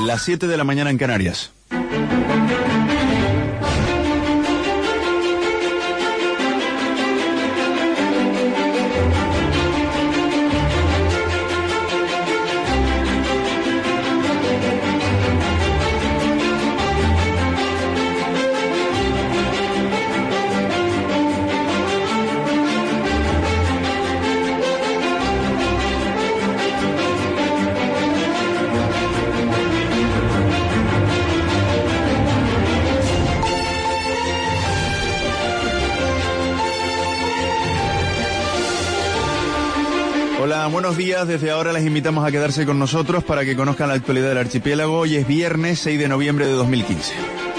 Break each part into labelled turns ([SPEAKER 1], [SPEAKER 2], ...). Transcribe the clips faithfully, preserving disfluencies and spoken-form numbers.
[SPEAKER 1] Las siete de la mañana en Canarias. Hola, buenos días. Desde ahora les invitamos a quedarse con nosotros para que conozcan la actualidad del archipiélago. Hoy es viernes seis de noviembre de dos mil quince.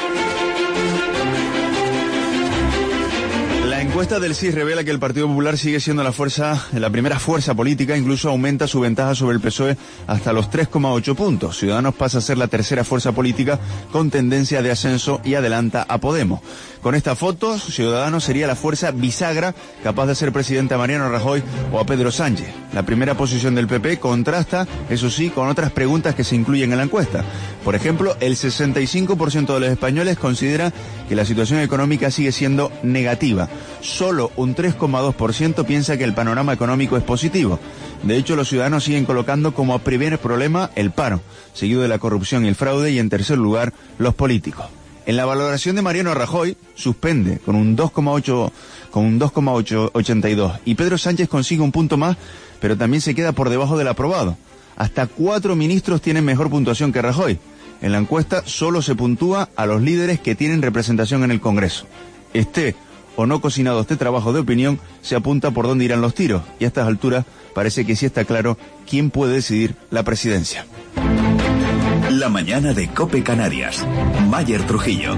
[SPEAKER 1] La encuesta del C I S revela que el Partido Popular sigue siendo la fuerza, la primera fuerza política, incluso aumenta su ventaja sobre el P S O E hasta los tres coma ocho puntos. Ciudadanos pasa a ser la tercera fuerza política con tendencia de ascenso y adelanta a Podemos. Con esta foto, Ciudadanos sería la fuerza bisagra capaz de ser presidente a Mariano Rajoy o a Pedro Sánchez. La primera posición del P P contrasta, eso sí, con otras preguntas que se incluyen en la encuesta. Por ejemplo, el sesenta y cinco por ciento de los españoles considera que la situación económica sigue siendo negativa. Solo un tres coma dos por ciento piensa que el panorama económico es positivo. De hecho, los ciudadanos siguen colocando como primer problema el paro, seguido de la corrupción y el fraude, y en tercer lugar, los políticos. En la valoración de Mariano Rajoy, suspende con un dos coma ocho, con un dos coma ochenta y dos, y Pedro Sánchez consigue un punto más, pero también se queda por debajo del aprobado. Hasta cuatro ministros tienen mejor puntuación que Rajoy. En la encuesta solo se puntúa a los líderes que tienen representación en el Congreso. Esté o no cocinado este trabajo de opinión, se apunta por dónde irán los tiros, y a estas alturas parece que sí está claro quién puede decidir la presidencia.
[SPEAKER 2] La mañana de COPE Canarias. Mayer Trujillo.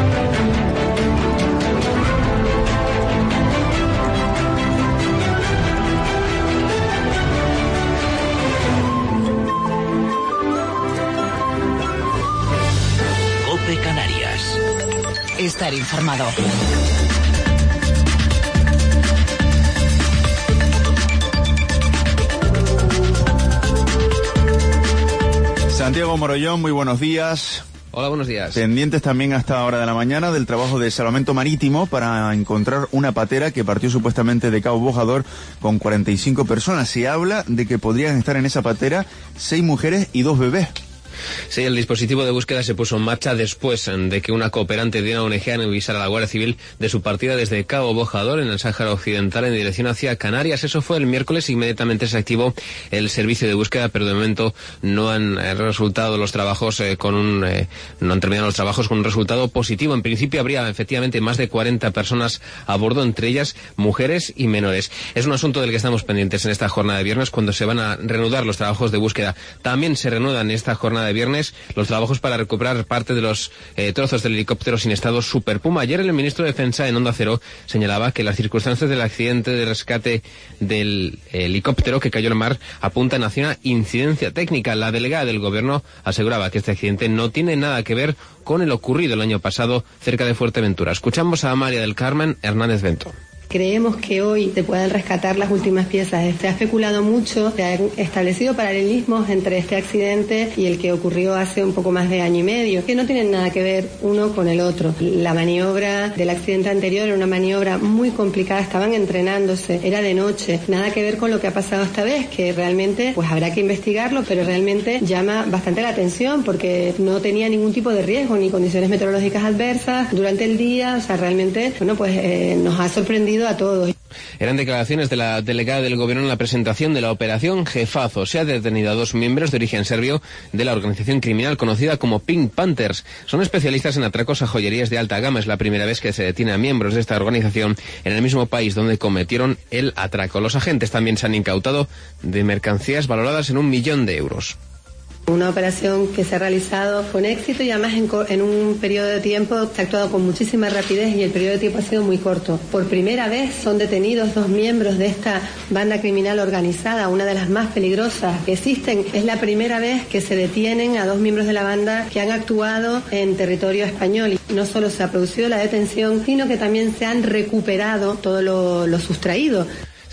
[SPEAKER 3] COPE Canarias. Estar informado.
[SPEAKER 1] Santiago Morollón, muy buenos días.
[SPEAKER 4] Hola, buenos días.
[SPEAKER 1] Pendientes también a esta hora de la mañana del trabajo de salvamento marítimo para encontrar una patera que partió supuestamente de Cabo Bojador con cuarenta y cinco personas. Se habla de que podrían estar en esa patera seis mujeres y dos bebés.
[SPEAKER 4] Sí, el dispositivo de búsqueda se puso en marcha después de que una cooperante de una O N G avisara a la Guardia Civil de su partida desde Cabo Bojador, en el Sáhara Occidental, en dirección hacia Canarias. Eso fue el miércoles. Inmediatamente se activó el servicio de búsqueda, pero de momento no han eh, resultado los trabajos eh, con un eh, no han terminado los trabajos con un resultado positivo. En principio habría efectivamente más de cuarenta personas a bordo, entre ellas mujeres y menores. Es un asunto del que estamos pendientes en esta jornada de viernes, cuando se van a reanudar los trabajos de búsqueda. También se reanudan en esta jornada de viernes los trabajos para recuperar parte de los eh, trozos del helicóptero sin estado Super Puma. Ayer el ministro de Defensa en Onda Cero señalaba que las circunstancias del accidente de rescate del helicóptero que cayó al mar apuntan hacia una incidencia técnica. La delegada del gobierno aseguraba que este accidente no tiene nada que ver con el ocurrido el año pasado cerca de Fuerteventura. Escuchamos a María del Carmen Hernández Bento.
[SPEAKER 5] Creemos que hoy se puedan rescatar las últimas piezas. Se ha especulado mucho, se han establecido paralelismos entre este accidente y el que ocurrió hace un poco más de año y medio, que no tienen nada que ver uno con el otro. La maniobra del accidente anterior era una maniobra muy complicada, estaban entrenándose, era de noche, nada que ver con lo que ha pasado esta vez, que realmente pues habrá que investigarlo, pero realmente llama bastante la atención porque no tenía ningún tipo de riesgo ni condiciones meteorológicas adversas durante el día. O sea, realmente, bueno, pues eh, nos ha sorprendido a todos.
[SPEAKER 4] Eran declaraciones de la delegada del gobierno en la presentación de la operación Jefazo. Se ha detenido a dos miembros de origen serbio de la organización criminal conocida como Pink Panthers. Son especialistas en atracos a joyerías de alta gama. Es la primera vez que se detiene a miembros de esta organización en el mismo país donde cometieron el atraco. Los agentes también se han incautado de mercancías valoradas en un millón de euros.
[SPEAKER 5] Una operación que se ha realizado con éxito y además en, en un periodo de tiempo se ha actuado con muchísima rapidez y el periodo de tiempo ha sido muy corto. Por primera vez son detenidos dos miembros de esta banda criminal organizada, una de las más peligrosas que existen. Es la primera vez que se detienen a dos miembros de la banda que han actuado en territorio español. Y no solo se ha producido la detención, sino que también se han recuperado todo lo, lo sustraído.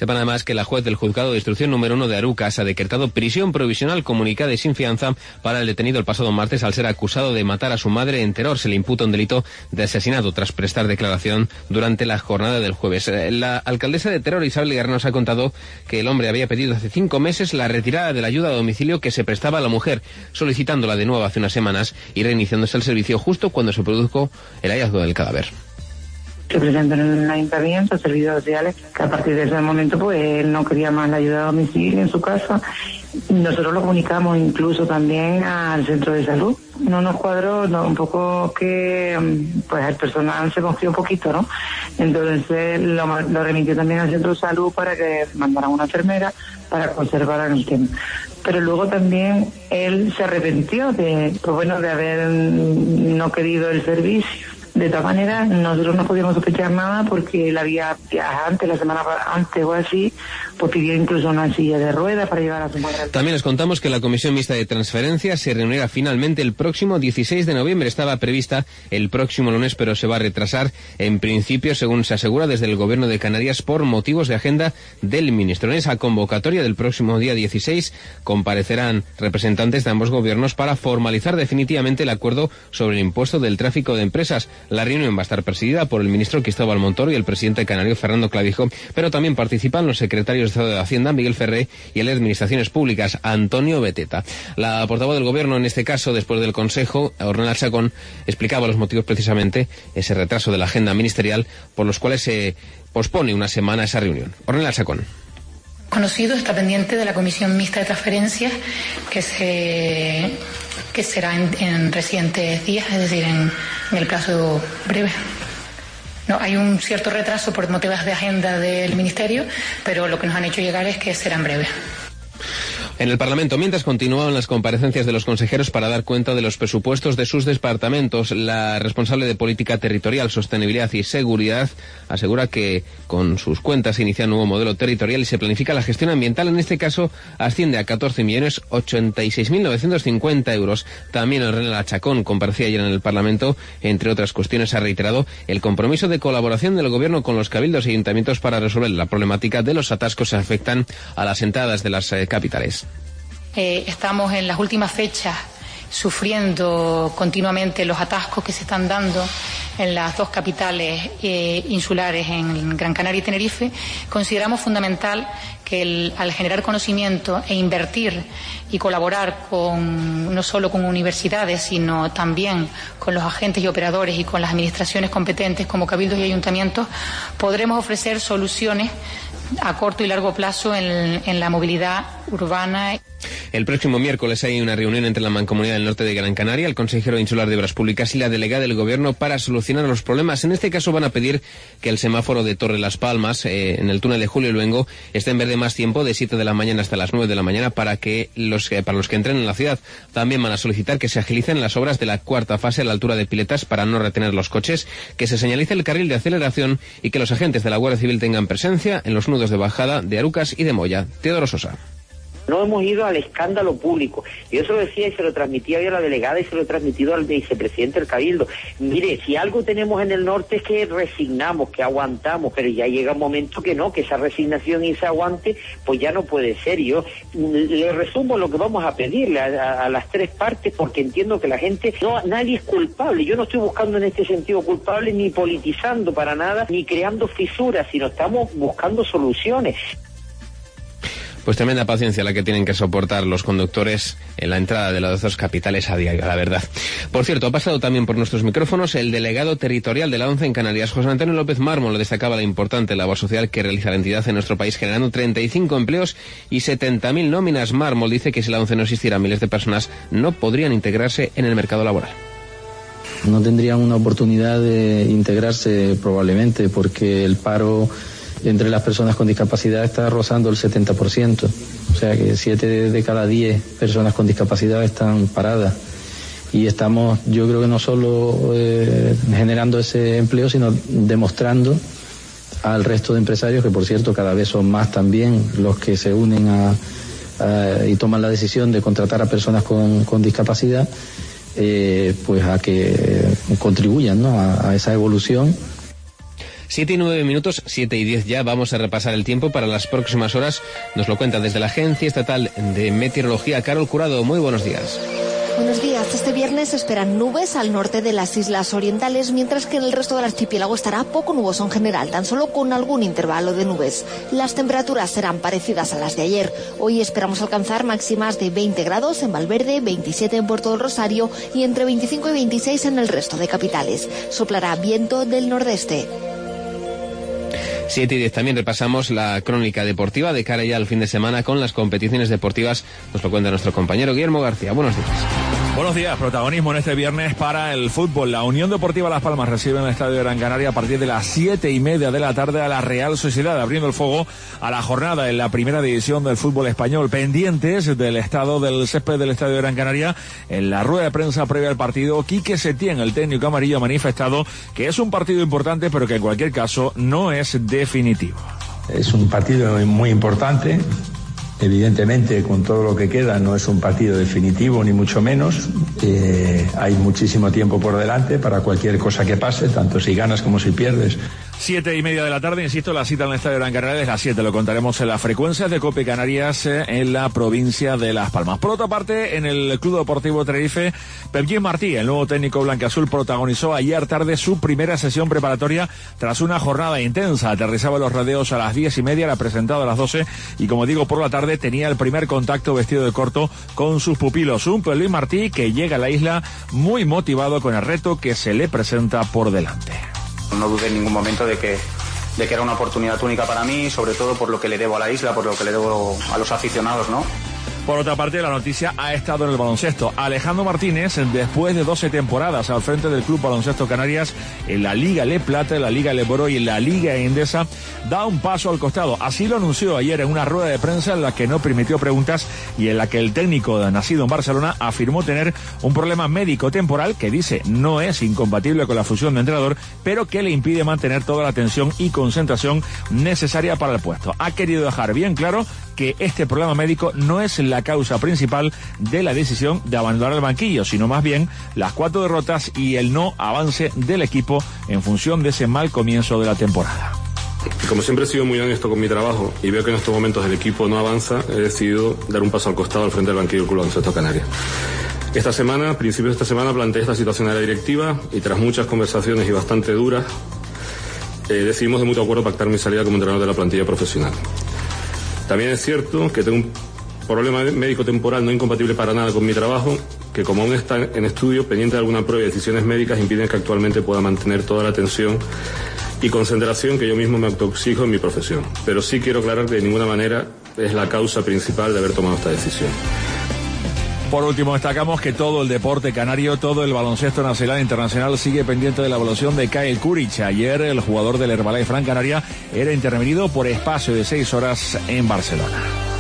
[SPEAKER 4] Sepan además que la juez del juzgado de instrucción número uno de Arucas ha decretado prisión provisional comunicada y sin fianza para el detenido el pasado martes al ser acusado de matar a su madre en Teror. Se le imputa un delito de asesinato tras prestar declaración durante la jornada del jueves. La alcaldesa de Teror, Isabel Guerra, nos ha contado que el hombre había pedido hace cinco meses la retirada de la ayuda a domicilio que se prestaba a la mujer, solicitándola de nuevo hace unas semanas y reiniciándose el servicio justo cuando se produjo el hallazgo del cadáver.
[SPEAKER 6] Se presentó en el ayuntamiento, servicios sociales, que a partir de ese momento pues él no quería más la ayuda a domicilio en su casa. Nosotros lo comunicamos incluso también al centro de salud. No nos cuadró, no, un poco que pues el personal se confió un poquito, ¿no? Entonces lo, lo remitió también al centro de salud para que mandaran una enfermera para conservar el tema. Pero luego también él se arrepintió de, pues bueno, de haber no querido el servicio. De todas maneras, nosotros no podíamos sospechar nada porque él había viajado antes, la semana antes o así, pues pidió incluso una silla de ruedas para llevar a su madre.
[SPEAKER 4] También les contamos que la Comisión Mixta de Transferencias se reunirá finalmente el próximo dieciséis de noviembre. Estaba prevista el próximo lunes, pero se va a retrasar en principio, según se asegura desde el Gobierno de Canarias, por motivos de agenda del ministro. En esa convocatoria del próximo día dieciséis comparecerán representantes de ambos gobiernos para formalizar definitivamente el acuerdo sobre el impuesto del tráfico de empresas. La reunión va a estar presidida por el ministro Cristóbal Montoro y el presidente canario Fernando Clavijo, pero también participan los secretarios de Estado de Hacienda, Miguel Ferré, y el de Administraciones Públicas, Antonio Beteta. La portavoz del Gobierno, en este caso, después del Consejo, Ornella Chacón, explicaba los motivos precisamente, ese retraso de la agenda ministerial, por los cuales se pospone una semana esa reunión. Ornella Chacón.
[SPEAKER 7] Conocido, está pendiente de la Comisión Mixta de Transferencias que se que será en, en recientes días, es decir, en, en el plazo breve. No, hay un cierto retraso por motivos de agenda del Ministerio, pero lo que nos han hecho llegar es que será en breve.
[SPEAKER 4] En el Parlamento, mientras continuaban las comparecencias de los consejeros para dar cuenta de los presupuestos de sus departamentos, la responsable de Política Territorial, Sostenibilidad y Seguridad asegura que con sus cuentas se inicia un nuevo modelo territorial y se planifica la gestión ambiental. En este caso asciende a catorce millones ochenta y seis mil novecientos cincuenta euros. También Ornella Chacón comparecía ayer en el Parlamento. Entre otras cuestiones, ha reiterado el compromiso de colaboración del Gobierno con los cabildos y ayuntamientos para resolver la problemática de los atascos que afectan a las entradas de las eh, capitales.
[SPEAKER 7] Eh, estamos en las últimas fechas sufriendo continuamente los atascos que se están dando en las dos capitales eh, insulares, en Gran Canaria y Tenerife. Consideramos fundamental que el, al generar conocimiento e invertir y colaborar con, no solo con universidades, sino también con los agentes y operadores y con las administraciones competentes como cabildos y ayuntamientos, podremos ofrecer soluciones a corto y largo plazo en, en la movilidad urbana.
[SPEAKER 4] El próximo miércoles hay una reunión entre la Mancomunidad del Norte de Gran Canaria, el consejero insular de Obras Públicas y la delegada del Gobierno para solucionar los problemas. En este caso van a pedir que el semáforo de Torre Las Palmas, eh, en el túnel de Julio Luengo, esté en verde más tiempo, de siete de la mañana hasta las nueve de la mañana, para que los eh, para los que entren en la ciudad. También van a solicitar que se agilicen las obras de la cuarta fase a la altura de Piletas para no retener los coches, que se señalice el carril de aceleración y que los agentes de la Guardia Civil tengan presencia en los nudos de bajada de Arucas y de Moya. Teodoro Sosa.
[SPEAKER 8] No hemos ido al escándalo público. Yo se lo decía y se lo transmitía hoy a la delegada y se lo he transmitido al vicepresidente del Cabildo. Mire, si algo tenemos en el norte es que resignamos, que aguantamos, pero ya llega un momento que no, que esa resignación y ese aguante, pues ya no puede ser. Yo le resumo lo que vamos a pedirle a, a, a las tres partes, porque entiendo que la gente, no, nadie es culpable. Yo no estoy buscando en este sentido culpable, ni politizando para nada, ni creando fisuras, sino estamos buscando soluciones.
[SPEAKER 4] Pues tremenda paciencia la que tienen que soportar los conductores en la entrada de las dos capitales a diario, la verdad. Por cierto, ha pasado también por nuestros micrófonos el delegado territorial de la ONCE en Canarias, José Antonio López Mármol, destacaba la importante labor social que realiza la entidad en nuestro país, generando treinta y cinco empleos y setenta mil nóminas. Mármol dice que si la ONCE no existiera, miles de personas no podrían integrarse en el mercado laboral.
[SPEAKER 9] No tendrían una oportunidad de integrarse probablemente porque el paro entre las personas con discapacidad está rozando el setenta por ciento. O sea que siete de cada diez personas con discapacidad están paradas. Y estamos, yo creo que no solo eh, generando ese empleo, sino demostrando al resto de empresarios, que por cierto cada vez son más también los que se unen a, a, y toman la decisión de contratar a personas con, con discapacidad, eh, pues a que contribuyan, ¿no?, a, a esa evolución.
[SPEAKER 4] Siete y nueve minutos, siete y diez ya. Vamos a repasar el tiempo para las próximas horas. Nos lo cuenta desde la Agencia Estatal de Meteorología, Carol Curado. Muy buenos días.
[SPEAKER 10] Buenos días. Este viernes se esperan nubes al norte de las islas orientales, mientras que en el resto del archipiélago estará poco nuboso en general, tan solo con algún intervalo de nubes. Las temperaturas serán parecidas a las de ayer. Hoy esperamos alcanzar máximas de veinte grados en Valverde, veintisiete en Puerto del Rosario y entre veinticinco y veintiséis en el resto de capitales. Soplará viento del nordeste.
[SPEAKER 4] siete y diez también repasamos la crónica deportiva de cara ya al fin de semana con las competiciones deportivas. Nos lo cuenta nuestro compañero Guillermo García. Buenos días.
[SPEAKER 11] Buenos días. Protagonismo en este viernes para el fútbol. La Unión Deportiva Las Palmas recibe en el Estadio de Gran Canaria a partir de las siete y media de la tarde a la Real Sociedad, abriendo el fuego a la jornada en la primera división del fútbol español. Pendientes del estado del césped del Estadio de Gran Canaria. En la rueda de prensa previa al partido, Quique Setién, el técnico amarillo, ha manifestado que es un partido importante, pero que en cualquier caso no es definitivo.
[SPEAKER 12] Es un partido muy importante. Evidentemente, con todo lo que queda, no es un partido definitivo, ni mucho menos. Eh, hay muchísimo tiempo por delante para cualquier cosa que pase, tanto si ganas como si pierdes.
[SPEAKER 11] Siete y media de la tarde, insisto, la cita en el Estadio de Gran Canaria es las siete. Lo contaremos en las frecuencias de Cope Canarias eh, en la provincia de Las Palmas. Por otra parte, en el Club Deportivo Tenerife, Pep Martí, el nuevo técnico blanquiazul, protagonizó ayer tarde su primera sesión preparatoria tras una jornada intensa. Aterrizaba los rodeos a las diez y media, era presentado a las doce y, como digo, por la tarde tenía el primer contacto vestido de corto con sus pupilos. Un Pep Martí que llega a la isla muy motivado con el reto que se le presenta por delante.
[SPEAKER 13] No dudé en ningún momento de que, de que era una oportunidad única para mí, sobre todo por lo que le debo a la isla, por lo que le debo a los aficionados, ¿no?
[SPEAKER 11] Por otra parte, la noticia ha estado en el baloncesto. Alejandro Martínez, después de doce temporadas al frente del Club Baloncesto Canarias, en la Liga Le Plata, en la Liga Le Boro y en la Liga Endesa, da un paso al costado. Así lo anunció ayer en una rueda de prensa en la que no permitió preguntas y en la que el técnico nacido en Barcelona afirmó tener un problema médico temporal que dice no es incompatible con la función de entrenador, pero que le impide mantener toda la atención y concentración necesaria para el puesto. Ha querido dejar bien claro que este problema médico no es la causa principal de la decisión de abandonar el banquillo, sino más bien las cuatro derrotas y el no avance del equipo en función de ese mal comienzo de la temporada.
[SPEAKER 14] Como siempre he sido muy honesto con mi trabajo y veo que en estos momentos el equipo no avanza, he decidido dar un paso al costado al frente del banquillo del Club Baloncesto Canarias. Esta semana, a principios de esta semana, planteé esta situación a la directiva y tras muchas conversaciones y bastante duras, eh, decidimos de mutuo acuerdo pactar mi salida como entrenador de la plantilla profesional. También es cierto que tengo un problema médico temporal no incompatible para nada con mi trabajo, que como aún está en estudio, pendiente de alguna prueba y decisiones médicas, impiden que actualmente pueda mantener toda la atención y concentración que yo mismo me autoexijo en mi profesión. Pero sí quiero aclarar que de ninguna manera es la causa principal de haber tomado esta decisión.
[SPEAKER 11] Por último, destacamos que todo el deporte canario, todo el baloncesto nacional e internacional sigue pendiente de la evaluación de Kyle Kuric. Ayer el jugador del Herbalife Gran Canaria era intervenido por espacio de seis horas en Barcelona.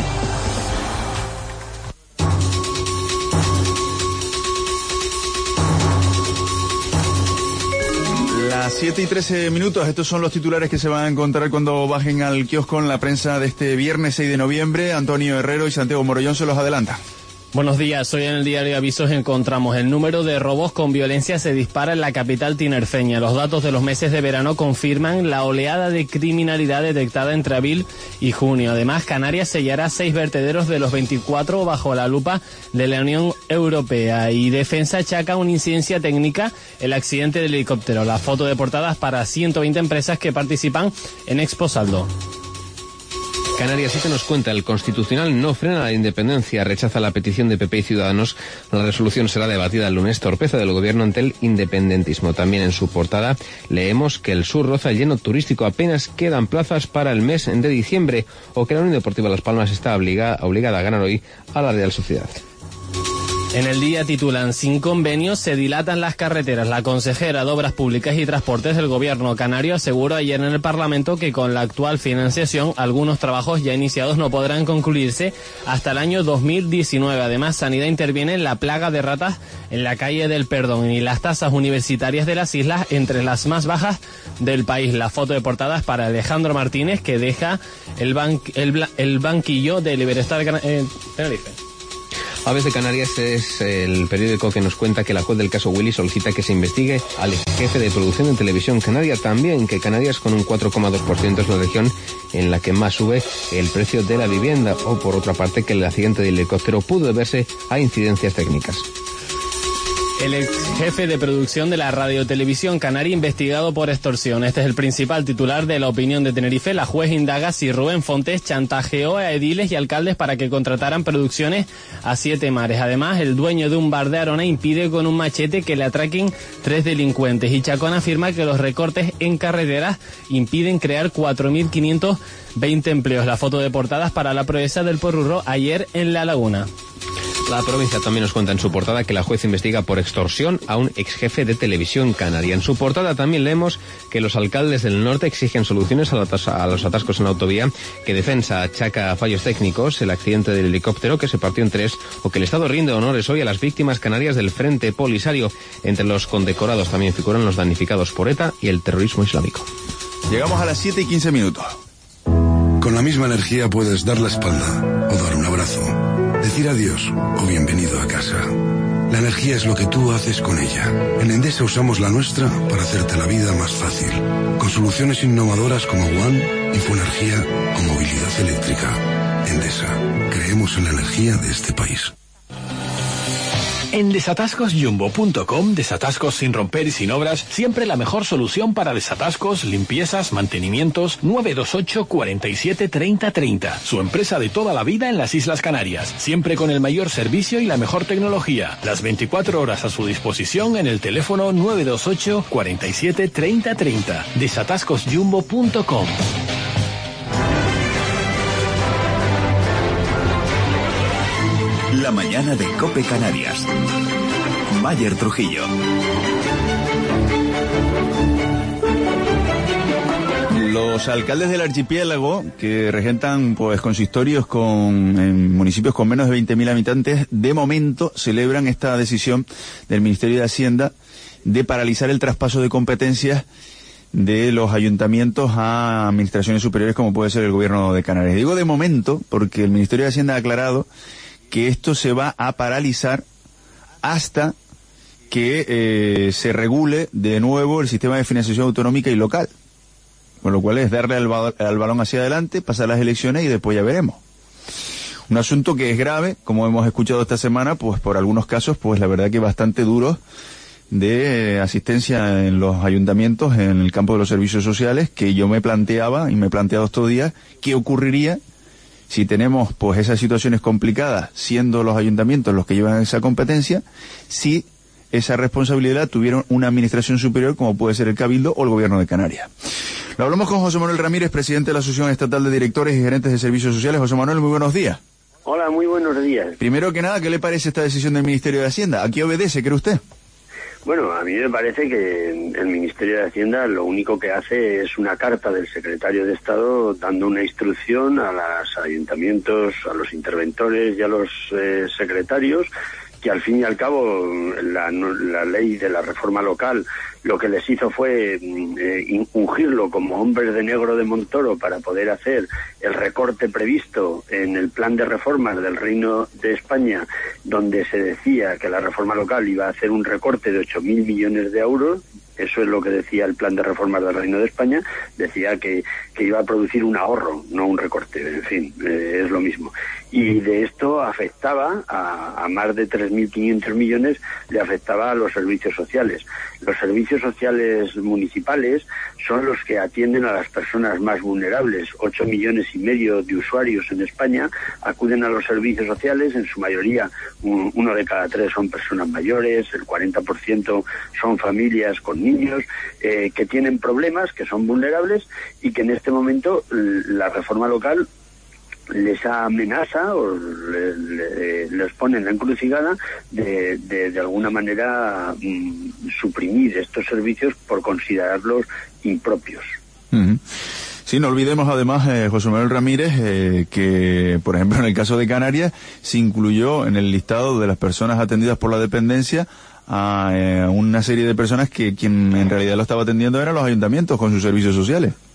[SPEAKER 1] Las siete y trece minutos, estos son los titulares que se van a encontrar cuando bajen al kiosco en la prensa de este viernes seis de noviembre. Antonio Herrero y Santiago Morollón se los adelanta.
[SPEAKER 15] Buenos días, hoy en el diario Avisos encontramos el número de robos con violencia se dispara en la capital tinerfeña. Los datos de los meses de verano confirman la oleada de criminalidad detectada entre abril y junio. Además, Canarias sellará seis vertederos de los veinticuatro bajo la lupa de la Unión Europea y Defensa achaca una incidencia técnica el accidente del helicóptero. La foto de portadas para ciento veinte empresas que participan en Expo Saldo.
[SPEAKER 4] Canarias siete nos cuenta, el Constitucional no frena la independencia, rechaza la petición de P P y Ciudadanos. La resolución será debatida el lunes, torpeza del gobierno ante el independentismo. También en su portada leemos que el sur roza el lleno turístico, apenas quedan plazas para el mes de diciembre, o que la Unión Deportiva Las Palmas está obliga, obligada a ganar hoy a la Real Sociedad.
[SPEAKER 15] En el día titulan, sin convenios se dilatan las carreteras. La consejera de Obras Públicas y Transportes del Gobierno canario aseguró ayer en el Parlamento que con la actual financiación algunos trabajos ya iniciados no podrán concluirse hasta el año dos mil diecinueve. Además, Sanidad interviene en la plaga de ratas en la calle del Perdón y las tasas universitarias de las islas entre las más bajas del país. La foto de portada es para Alejandro Martínez, que deja el, ban el, el banquillo de Libertad eh, Tenerife.
[SPEAKER 4] Aves de Canarias es el periódico que nos cuenta que la juez del caso Willy solicita que se investigue al jefe de producción de Televisión Canaria. También que Canarias, con un cuatro coma dos por ciento, es la región en la que más sube el precio de la vivienda. O por otra parte, que el accidente del helicóptero pudo deberse a incidencias técnicas.
[SPEAKER 15] El ex jefe de producción de la Radiotelevisión Canaria investigado por extorsión. Este es el principal titular de La Opinión de Tenerife. La juez indaga si Rubén Fontes chantajeó a ediles y alcaldes para que contrataran producciones a Siete Mares. Además, el dueño de un bar de Arona impide con un machete que le atraquen tres delincuentes. Y Chacón afirma que los recortes en carreteras impiden crear cuatro mil quinientos veinte empleos. La foto de portadas para la proeza del Porrurro ayer en La Laguna.
[SPEAKER 4] La provincia también nos cuenta en su portada que la juez investiga por extorsión a un ex jefe de Televisión Canaria. En su portada también leemos que los alcaldes del norte exigen soluciones a los atascos en la autovía, que Defensa achaca a fallos técnicos el accidente del helicóptero que se partió en tres, o que el Estado rinde honores hoy a las víctimas canarias del Frente Polisario. Entre los condecorados también figuran los damnificados por ETA y el terrorismo islámico.
[SPEAKER 1] Llegamos a las siete y quince minutos.
[SPEAKER 16] Con la misma energía puedes dar la espalda o dar un abrazo, decir adiós o bienvenido a casa. La energía es lo que tú haces con ella. En Endesa usamos la nuestra para hacerte la vida más fácil, con soluciones innovadoras como One, Infoenergía o movilidad eléctrica. Endesa, creemos en la energía de este país.
[SPEAKER 17] En desatascos jumbo punto com, desatascos sin romper y sin obras, siempre la mejor solución para desatascos, limpiezas, mantenimientos. Nueve dos ocho, cuarenta y siete, treinta, treinta. Su empresa de toda la vida en las Islas Canarias, siempre con el mayor servicio y la mejor tecnología. Las veinticuatro horas a su disposición en el teléfono nueve dos ocho, cuarenta y siete, treinta, treinta. desatascos jumbo punto com.
[SPEAKER 2] La mañana de COPE Canarias. Mayer Trujillo.
[SPEAKER 1] Los alcaldes del archipiélago, que regentan pues consistorios con en municipios con menos de veinte mil habitantes, de momento celebran esta decisión del Ministerio de Hacienda de paralizar el traspaso de competencias de los ayuntamientos a administraciones superiores, como puede ser el Gobierno de Canarias. Digo de momento porque el Ministerio de Hacienda ha aclarado que esto se va a paralizar hasta que eh, se regule de nuevo el sistema de financiación autonómica y local. Con lo cual es darle al, ba- al balón hacia adelante, pasar las elecciones y después ya veremos. Un asunto que es grave, como hemos escuchado esta semana, pues por algunos casos, pues la verdad que bastante duros de eh, asistencia en los ayuntamientos en el campo de los servicios sociales, que yo me planteaba y me he planteado estos días qué ocurriría si tenemos pues esas situaciones complicadas, siendo los ayuntamientos los que llevan esa competencia, si esa responsabilidad tuvieron una administración superior como puede ser el Cabildo o el Gobierno de Canarias. Lo hablamos con José Manuel Ramírez, presidente de la Asociación Estatal de Directores y Gerentes de Servicios Sociales. José Manuel, muy buenos días.
[SPEAKER 18] Hola, muy buenos días.
[SPEAKER 1] Primero que nada, ¿qué le parece esta decisión del Ministerio de Hacienda? ¿A qué obedece, cree usted?
[SPEAKER 18] Bueno, a mí me parece que el Ministerio de Hacienda lo único que hace es una carta del secretario de Estado dando una instrucción a los ayuntamientos, a los interventores y a los eh, secretarios, que al fin y al cabo la, la ley de la reforma local lo que les hizo fue eh, ungirlo como hombres de negro de Montoro para poder hacer el recorte previsto en el plan de reformas del Reino de España, donde se decía que la reforma local iba a hacer un recorte de ocho mil millones de euros. Eso es lo que decía el plan de reformas del Reino de España. Decía que, que iba a producir un ahorro, no un recorte. En fin, eh, es lo mismo. Y de esto afectaba a, a más de tres mil quinientos millones, le afectaba a los servicios sociales. Los servicios sociales municipales son los que atienden a las personas más vulnerables. Ocho millones y medio de usuarios en España acuden a los servicios sociales. En su mayoría, un, uno de cada tres son personas mayores, el cuarenta por ciento son familias con niños eh, que tienen problemas, que son vulnerables y que en este momento la reforma local les amenaza o le, le, les pone en la encrucijada de, de, de alguna manera mm, suprimir estos servicios por considerarlos impropios.
[SPEAKER 1] Uh-huh. Sí, no olvidemos además, eh, José Manuel Ramírez, eh, que por ejemplo en el caso de Canarias se incluyó en el listado de las personas atendidas por la dependencia a eh, una serie de personas que quien en realidad lo estaba atendiendo eran los ayuntamientos con sus servicios sociales.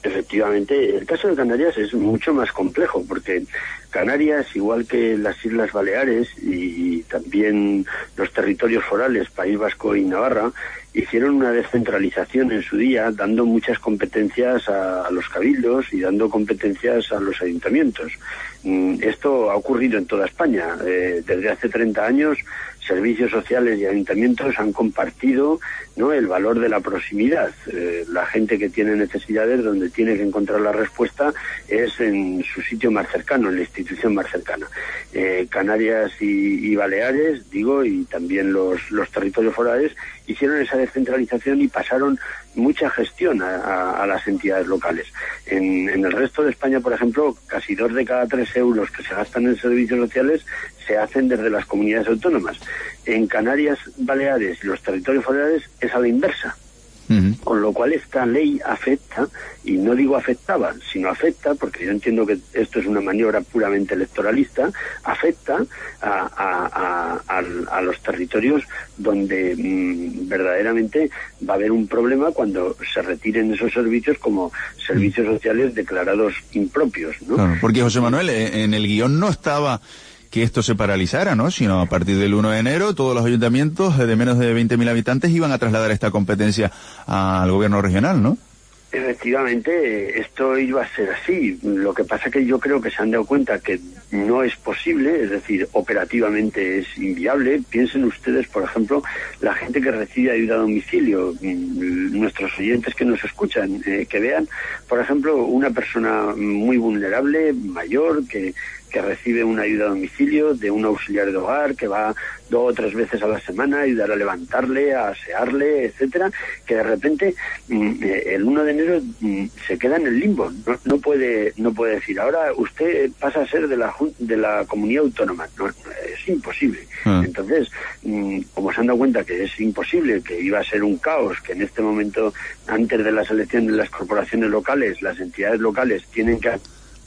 [SPEAKER 18] Efectivamente, el caso de Canarias es mucho más complejo, porque Canarias, igual que las Islas Baleares y, y también los territorios forales, País Vasco y Navarra, hicieron una descentralización en su día, dando muchas competencias a, a los cabildos y dando competencias a los ayuntamientos. Mm, esto ha ocurrido en toda España. Eh, desde hace treinta años, servicios sociales y ayuntamientos han compartido, ¿no?, el valor de la proximidad. Eh, la gente que tiene necesidades, donde tiene que encontrar la respuesta es en su sitio más cercano, en la institución más cercana. Eh, Canarias y, y Baleares, digo, y también los, los territorios forales, hicieron esa descentralización y pasaron mucha gestión a, a, a las entidades locales. En, en el resto de España, por ejemplo, casi dos de cada tres euros que se gastan en servicios sociales se hacen desde las comunidades autónomas. En Canarias, Baleares y los territorios forales es a la inversa. Uh-huh. Con lo cual esta ley afecta, y no digo afectaba, sino afecta, porque yo entiendo que esto es una maniobra puramente electoralista, afecta a, a, a, a, a los territorios donde mmm, verdaderamente va a haber un problema cuando se retiren esos servicios como servicios sociales declarados impropios, ¿no?
[SPEAKER 1] Claro, porque José Manuel, en el guión no estaba que esto se paralizara, ¿no? Sino a partir del uno de enero todos los ayuntamientos de menos de veinte mil habitantes iban a trasladar esta competencia al gobierno regional, ¿no?
[SPEAKER 18] Efectivamente, esto iba a ser así. Lo que pasa es que yo creo que se han dado cuenta que no es posible, es decir, operativamente es inviable. Piensen ustedes, por ejemplo, la gente que recibe ayuda a domicilio, nuestros oyentes que nos escuchan, eh, que vean, por ejemplo, una persona muy vulnerable, mayor, que que recibe una ayuda a domicilio de un auxiliar de hogar que va dos o tres veces a la semana a ayudar a levantarle, a asearle, etcétera, que de repente el uno de enero se queda en el limbo, no, no puede no puede decir, ahora usted pasa a ser de la de la comunidad autónoma, no, es imposible. Ah. Entonces, como se han dado cuenta que es imposible, que iba a ser un caos, que en este momento, antes de la selección de las corporaciones locales, las entidades locales tienen que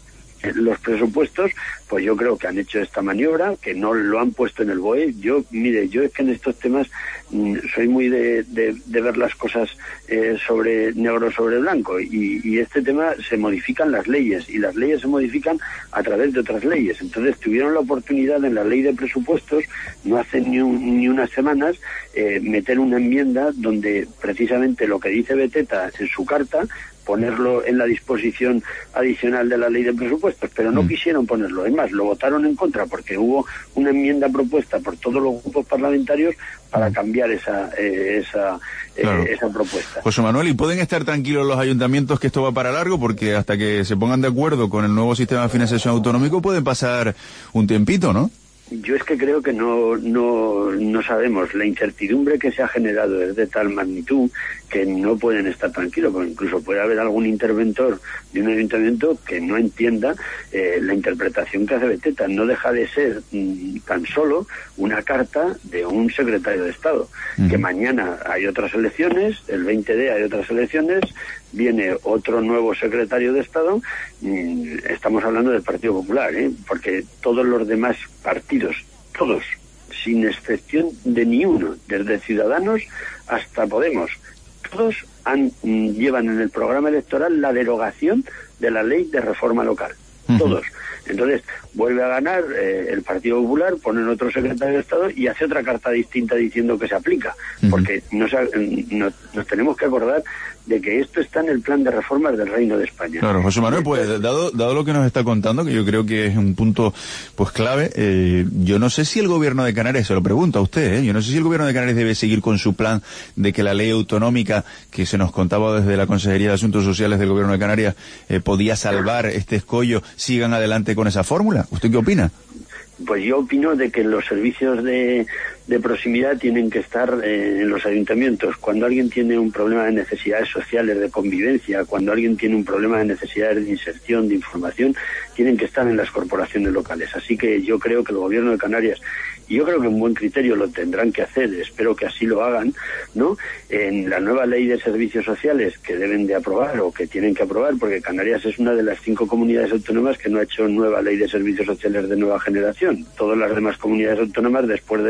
[SPEAKER 18] los presupuestos, pues yo creo que han hecho esta maniobra, que no lo han puesto en el B O E. Yo, mire, yo es que en estos temas mmm, soy muy de, de, de ver las cosas eh, sobre negro sobre blanco, y, y este tema se modifican las leyes, y las leyes se modifican a través de otras leyes. Entonces tuvieron la oportunidad en la ley de presupuestos, no hace ni, un, ni unas semanas, eh, meter una enmienda donde precisamente lo que dice Beteta en su carta, ponerlo en la disposición adicional de la ley de presupuestos, pero no mm. quisieron ponerlo. Es más, lo votaron en contra porque hubo una enmienda propuesta por todos los grupos parlamentarios para cambiar esa eh, esa, claro. eh, esa propuesta.
[SPEAKER 1] José Manuel, ¿y pueden estar tranquilos los ayuntamientos que esto va para largo? Porque hasta que se pongan de acuerdo con el nuevo sistema de financiación autonómico puede pasar un tiempito, ¿no?
[SPEAKER 18] Yo es que creo que no, no, no sabemos. La incertidumbre que se ha generado es de tal magnitud que no pueden estar tranquilos, porque incluso puede haber algún interventor de un ayuntamiento que no entienda eh, la interpretación que hace Beteta. No deja de ser mmm, tan solo una carta de un secretario de Estado, uh-huh. que mañana hay otras elecciones, el veinte de hay otras elecciones, viene otro nuevo secretario de Estado, mmm, estamos hablando del Partido Popular, ¿eh? Porque todos los demás partidos, todos, sin excepción de ni uno, desde Ciudadanos hasta Podemos, todos han, llevan en el programa electoral la derogación de la ley de reforma local. Uh-huh. Todos. Entonces, vuelve a ganar eh, el Partido Popular, ponen otro secretario de Estado y hace otra carta distinta diciendo que se aplica. Uh-huh. Porque nos, nos, nos tenemos que acordar de que esto está en el plan de reformas del Reino de España.
[SPEAKER 1] Claro, José Manuel, pues dado, dado lo que nos está contando, que yo creo que es un punto pues clave, eh, yo no sé si el gobierno de Canarias, se lo pregunto a usted, eh, yo no sé si el gobierno de Canarias debe seguir con su plan de que la ley autonómica que se nos contaba desde la Consejería de Asuntos Sociales del gobierno de Canarias eh, podía salvar este escollo, sigan adelante con esa fórmula. ¿Usted qué opina?
[SPEAKER 18] Pues yo opino de que los servicios de, de proximidad tienen que estar eh, en los ayuntamientos. Cuando alguien tiene un problema de necesidades sociales, de convivencia, cuando alguien tiene un problema de necesidades de inserción, de información, tienen que estar en las corporaciones locales. Así que yo creo que el gobierno de Canarias, y yo creo que un buen criterio lo tendrán que hacer, espero que así lo hagan, ¿no? En la nueva ley de servicios sociales que deben de aprobar o que tienen que aprobar, porque Canarias es una de las cinco comunidades autónomas que no ha hecho nueva ley de servicios sociales de nueva generación. Todas las demás comunidades autónomas, después de la ley de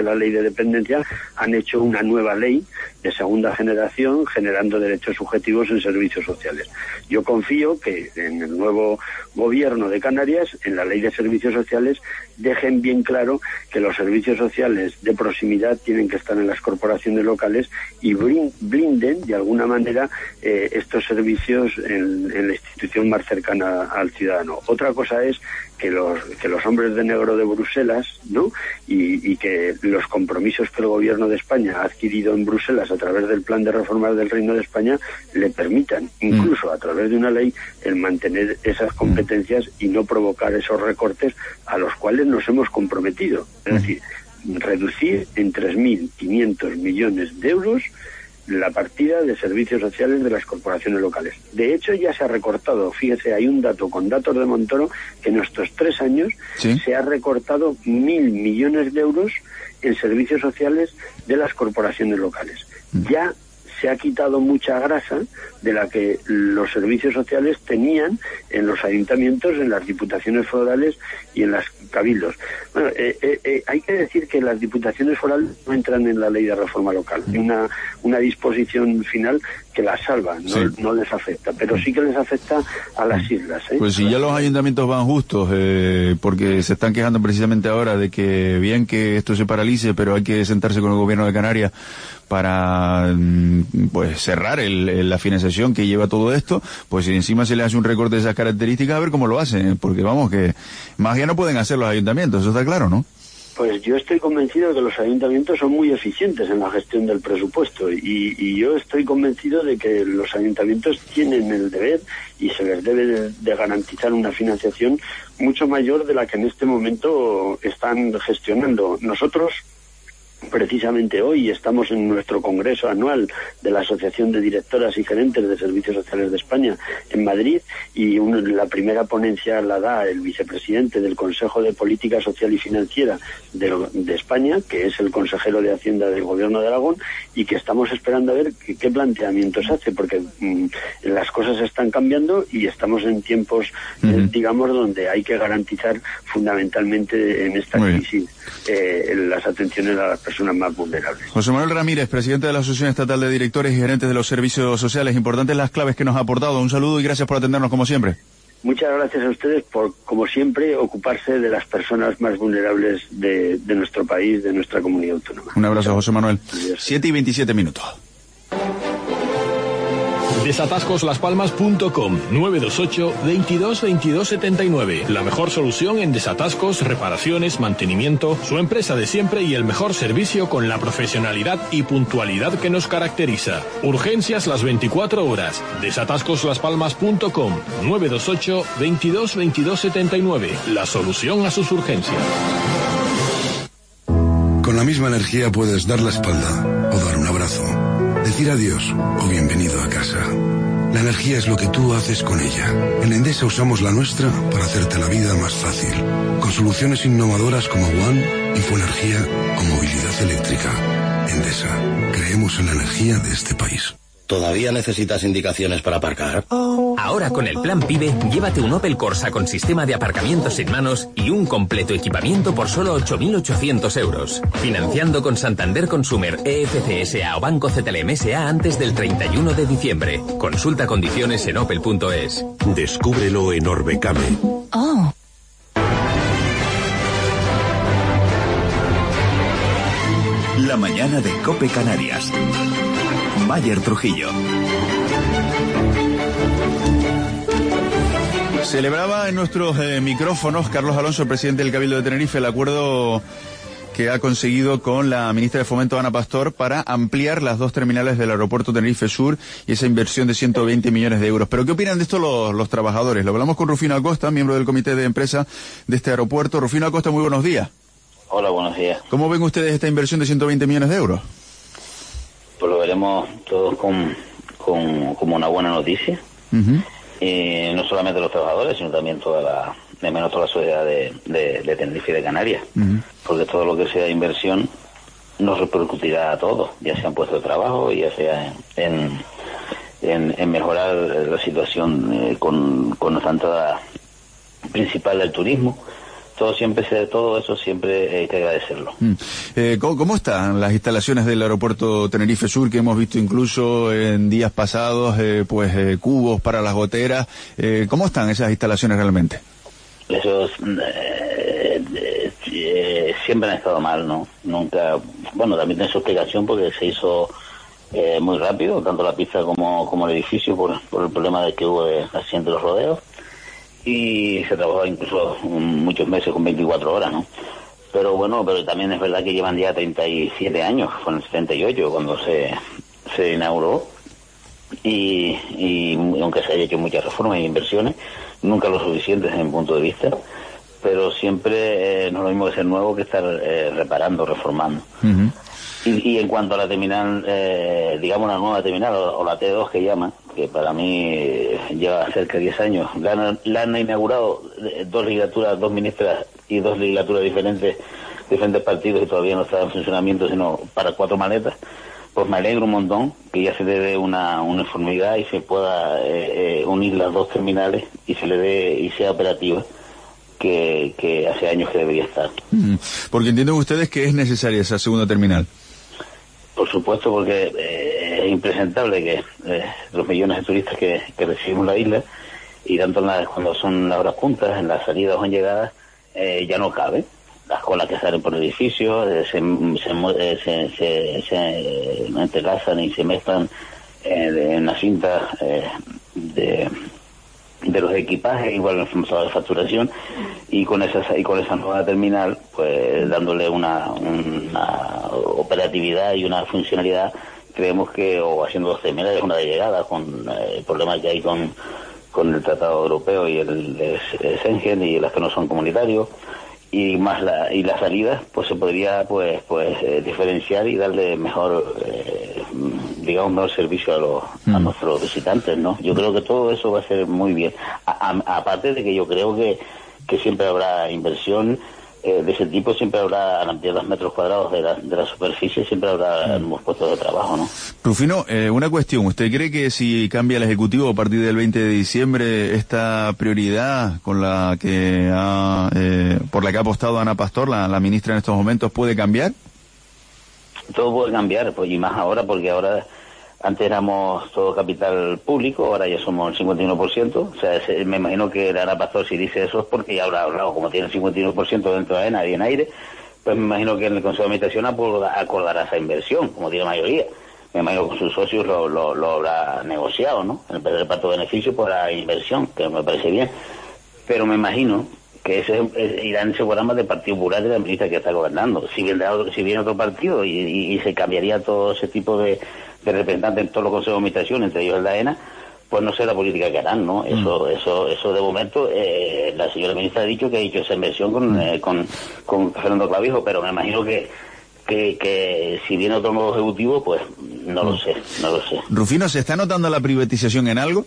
[SPEAKER 18] dependencia han hecho una nueva ley de segunda generación generando derechos subjetivos en servicios sociales. Yo confío que en el nuevo gobierno de Canarias, en la ley de servicios sociales, dejen bien claro que los servicios sociales de proximidad tienen que estar en las corporaciones locales y blinden de alguna manera eh, estos servicios en, en la institución más cercana al ciudadano. Otra cosa es que los que los hombres de negro de Bruselas, ¿no? Y, y que los compromisos que el gobierno de España ha adquirido en Bruselas a través del plan de reformas del Reino de España le permitan, incluso a través de una ley, el mantener esas competencias y no provocar esos recortes a los cuales nos hemos comprometido. Es decir, reducir en tres mil quinientos millones de euros la partida de servicios sociales de las corporaciones locales. De hecho, ya se ha recortado, fíjese, hay un dato con datos de Montoro, que en estos tres años ¿sí? se ha recortado mil millones de euros en servicios sociales de las corporaciones locales. Ya se ha quitado mucha grasa de la que los servicios sociales tenían en los ayuntamientos, en las diputaciones forales y en las cabildos. Bueno, eh, eh, eh, hay que decir que las diputaciones forales no entran en la ley de reforma local. Hay una, una disposición final que las salva, no, sí. no les afecta, pero sí que les afecta a las islas. ¿eh?
[SPEAKER 1] Pues si ya los ayuntamientos van justos, eh, porque se están quejando precisamente ahora de que bien que esto se paralice, pero hay que sentarse con el gobierno de Canarias para pues cerrar el, el, la financiación que lleva todo esto, pues si encima se le hace un recorte de esas características, a ver cómo lo hacen, porque vamos, que más ya no pueden hacer los ayuntamientos, eso está claro, ¿no?
[SPEAKER 18] Pues yo estoy convencido de que los ayuntamientos son muy eficientes en la gestión del presupuesto y, y yo estoy convencido de que los ayuntamientos tienen el deber y se les debe de, de garantizar una financiación mucho mayor de la que en este momento están gestionando. Nosotros, precisamente hoy, estamos en nuestro congreso anual de la Asociación de Directoras y Gerentes de Servicios Sociales de España en Madrid y un, la primera ponencia la da el vicepresidente del Consejo de Política Social y Financiera de, de España, que es el consejero de Hacienda del Gobierno de Aragón, y que estamos esperando a ver qué, qué planteamientos hace, porque mmm, las cosas están cambiando y estamos en tiempos, uh-huh. eh, digamos, donde hay que garantizar fundamentalmente en esta Muy crisis eh, las atenciones a las personas más vulnerables.
[SPEAKER 1] José Manuel Ramírez, presidente de la Asociación Estatal de Directores y Gerentes de los Servicios Sociales. Importantes las claves que nos ha aportado. Un saludo y gracias por atendernos como siempre.
[SPEAKER 18] Muchas gracias a ustedes por, como siempre, ocuparse de las personas más vulnerables de, de nuestro país, de nuestra comunidad autónoma.
[SPEAKER 1] Un abrazo, José Manuel. siete y veintisiete minutos.
[SPEAKER 17] desatascos las palmas punto com nueve dos ocho, veintidós, veintidós setenta y nueve. La mejor solución en desatascos, reparaciones, mantenimiento, su empresa de siempre y el mejor servicio con la profesionalidad y puntualidad que nos caracteriza. Urgencias las veinticuatro horas. desatascos las palmas punto com nueve dos ocho, veintidós, veintidós setenta y nueve. La solución a sus urgencias.
[SPEAKER 16] Con la misma energía puedes dar la espalda o dar un abrazo. Decir adiós o bienvenido a casa. La energía es lo que tú haces con ella. En Endesa usamos la nuestra para hacerte la vida más fácil. Con soluciones innovadoras como One, Infoenergía o movilidad eléctrica. Endesa, creemos en la energía de este país.
[SPEAKER 19] ¿Todavía necesitas indicaciones para aparcar?
[SPEAKER 20] Ahora con el plan PIBE, llévate un Opel Corsa con sistema de aparcamiento sin manos y un completo equipamiento por solo ocho mil ochocientos euros. Financiando con Santander Consumer, E F C S A o Banco Z L M S A antes del treinta y uno de diciembre. Consulta condiciones en opel punto es.
[SPEAKER 2] Descúbrelo en Orbecame.
[SPEAKER 3] Oh.
[SPEAKER 2] La mañana de COPE Canarias. Mayer Trujillo.
[SPEAKER 1] Celebraba en nuestros eh, micrófonos Carlos Alonso, presidente del Cabildo de Tenerife, el acuerdo que ha conseguido con la ministra de Fomento, Ana Pastor, para ampliar las dos terminales del aeropuerto Tenerife Sur y esa inversión de ciento veinte millones de euros. ¿Pero qué opinan de esto los, los trabajadores? Lo hablamos con Rufino Acosta, miembro del comité de empresa de este aeropuerto. Rufino Acosta, muy buenos días.
[SPEAKER 21] Hola, buenos días.
[SPEAKER 1] ¿Cómo ven ustedes esta inversión de ciento veinte millones de euros?
[SPEAKER 21] Pues lo veremos todos con, con, como una buena noticia. Uh-huh. Y no solamente los trabajadores, sino también toda la, de menos toda la sociedad de, de, de Tenerife y de Canarias. Uh-huh. Porque todo lo que sea inversión nos repercutirá a todos, ya sea en puestos de trabajo, ya sea en, en, en mejorar la situación eh, con, con nuestra entrada principal del turismo, todo siempre se, todo eso siempre hay que agradecerlo.
[SPEAKER 1] Mm. Eh, ¿cómo, ¿Cómo están las instalaciones del aeropuerto Tenerife Sur, que hemos visto incluso en días pasados, eh, pues eh, cubos para las goteras? Eh, ¿Cómo están esas instalaciones realmente?
[SPEAKER 21] Esos eh, eh, eh, siempre han estado mal, ¿no? Nunca, bueno, también tiene su explicación porque se hizo eh, muy rápido, tanto la pista como, como el edificio, por, por el problema de que hubo de accidente de los rodeos. Y se trabajó incluso muchos meses con veinticuatro horas, ¿no? Pero bueno, pero también es verdad que llevan ya treinta y siete años, fue en el setenta y ocho cuando se, se inauguró, y, y aunque se haya hecho muchas reformas e inversiones, nunca lo suficientes desde mi punto de vista, pero siempre eh, no es lo mismo que ser nuevo que estar eh, reparando, reformando. Uh-huh. Y, y en cuanto a la terminal, eh, digamos la nueva terminal, o, o la T dos que llaman, que para mí eh, lleva cerca de diez años, la han, la han inaugurado eh, dos legislaturas, dos ministras y dos legislaturas diferentes, diferentes partidos, y todavía no está en funcionamiento sino para cuatro maletas. Pues me alegro un montón que ya se le dé una uniformidad y se pueda eh, eh, unir las dos terminales y se le dé y sea operativa, que, que hace años que debería estar.
[SPEAKER 1] Mm, porque entienden ustedes que es necesaria esa segunda terminal.
[SPEAKER 21] Por supuesto, porque eh, es impresentable que eh, los millones de turistas que, que recibimos la isla, y tanto en la, cuando son las horas puntas, en las salidas o en llegadas, eh, ya no cabe. Las colas que salen por el edificio eh, se, se, se, se, se entrelazan y se mezclan eh, en la cinta eh, de, de los equipajes, igual en forma de facturación, y con esa, y con esa nueva terminal, pues dándole una, una operatividad y una funcionalidad, creemos que, o haciendo dos terminales, una de llegada, con eh, el problema que hay con, con el Tratado Europeo y el, el, el Schengen y las que no son comunitarios, y más la y las salidas, pues se podría pues pues eh, diferenciar y darle mejor eh, digamos mejor servicio a los mm. a nuestros visitantes, ¿no? Yo creo que todo eso va a ser muy bien, a, a, aparte de que yo creo que que siempre habrá inversión eh, de ese tipo, siempre habrá, al ampliar los metros cuadrados de la, de la superficie, siempre habrá mm. puestos de trabajo, ¿no?
[SPEAKER 1] Rufino, eh, una cuestión, ¿usted cree que si cambia el Ejecutivo a partir del veinte de diciembre, esta prioridad con la que ha, eh, por la que ha apostado Ana Pastor, la, la ministra en estos momentos, puede cambiar?
[SPEAKER 21] Todo puede cambiar, pues, y más ahora, porque ahora, antes éramos todo capital público, ahora ya somos el cincuenta y uno por ciento, o sea, se, me imagino que Ana Pastor, si dice eso es porque ya habrá hablado, como tiene el cincuenta y uno por ciento dentro de AENA y en aire, pues me imagino que en el Consejo de Administración acordará esa inversión, como tiene mayoría. Me imagino que con sus socios lo, lo, lo habrá negociado, ¿no? En el reparto de beneficios por la inversión, que me parece bien. Pero me imagino que ese es, irá en ese programa del Partido Popular de la ministra que está gobernando. Si viene otro, si viene otro partido y, y, y se cambiaría todo ese tipo de, de representantes en todos los consejos de administración, entre ellos el de AENA, pues no sé la política que harán, ¿no? Eso, mm. eso, eso de momento, eh, la señora ministra ha dicho que ha hecho esa inversión con, mm. eh, con, con Fernando Clavijo, pero me imagino que, que, que si viene otro nuevo ejecutivo, pues no mm. lo sé, no lo sé.
[SPEAKER 1] Rufino, ¿se está notando la privatización en algo?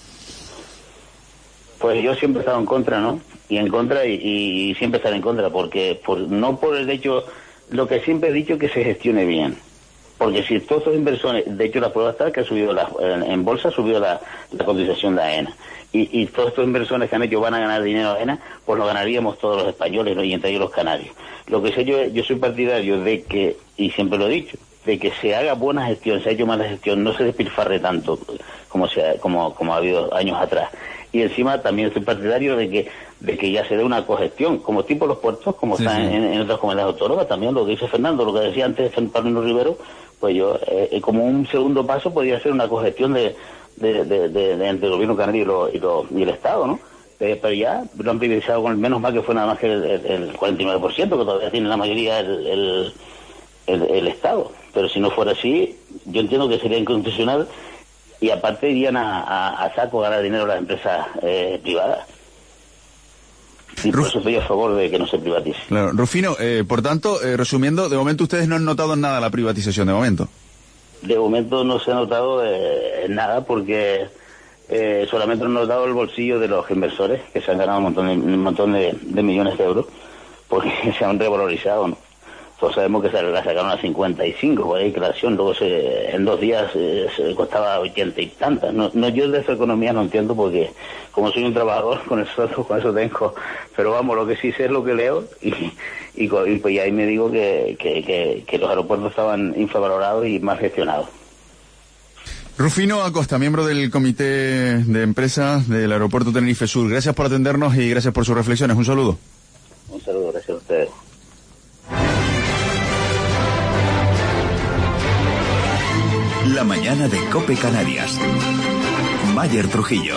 [SPEAKER 21] Pues yo siempre he estado en contra, ¿no? Y en contra, y, y, y siempre estaré en contra, porque por, no por el hecho, lo que siempre he dicho, que se gestione bien. Porque si todos estos inversores, de hecho la prueba está que ha subido la, en, en bolsa ha subido la, la cotización de AENA, y, y todos estos inversores que han hecho van a ganar dinero a AENA, pues lo ganaríamos todos los españoles, ¿no? Y entre ellos los canarios. Lo que sé yo, yo soy partidario de que, y siempre lo he dicho, de que se haga buena gestión, se ha hecho mala gestión, no se despilfarre tanto como se ha, como, como ha habido años atrás. Y encima también estoy partidario de que de que ya se dé una cogestión, como tipo los puertos, como sí, están sí. En, en otras comunidades autónomas, también lo que dice Fernando, lo que decía antes Fernando Rivero, pues yo, eh, como un segundo paso podría ser una cogestión de, de, de, de, de entre el gobierno canario y, lo, y, lo, y el Estado, ¿no? Eh, pero ya lo han privilegiado con el menos mal que fue nada más que el, el, el cuarenta y nueve por ciento, que todavía tiene la mayoría el, el, el, el Estado. Pero si no fuera así, yo entiendo que sería inconstitucional, y aparte irían a, a, a saco a ganar dinero las empresas eh, privadas. Y por eso estoy a favor de que no se privatice.
[SPEAKER 1] Claro, Rufino, eh, por tanto, eh, resumiendo, de momento ustedes no han notado nada la privatización, de momento.
[SPEAKER 21] De momento no se ha notado eh, nada, porque eh, solamente han notado el bolsillo de los inversores, que se han ganado un montón de, un montón de, de millones de euros, porque se han revalorizado, ¿no? pues sabemos que se la sacaron a cincuenta y cinco por ahí creación, luego se, en dos días eh, se costaba ochenta y tantas. No, no, yo de esa economía no entiendo porque como soy un trabajador con eso, con eso tengo, pero vamos, lo que sí sé es lo que leo y, y, y pues ahí me digo que, que, que, que los aeropuertos estaban infravalorados y mal gestionados.
[SPEAKER 1] Rufino Acosta, miembro del comité de empresa del Aeropuerto Tenerife Sur. Gracias por atendernos y gracias por sus reflexiones. Un saludo.
[SPEAKER 21] Un saludo, gracias a ustedes.
[SPEAKER 2] La mañana de COPE Canarias. Mayer Trujillo.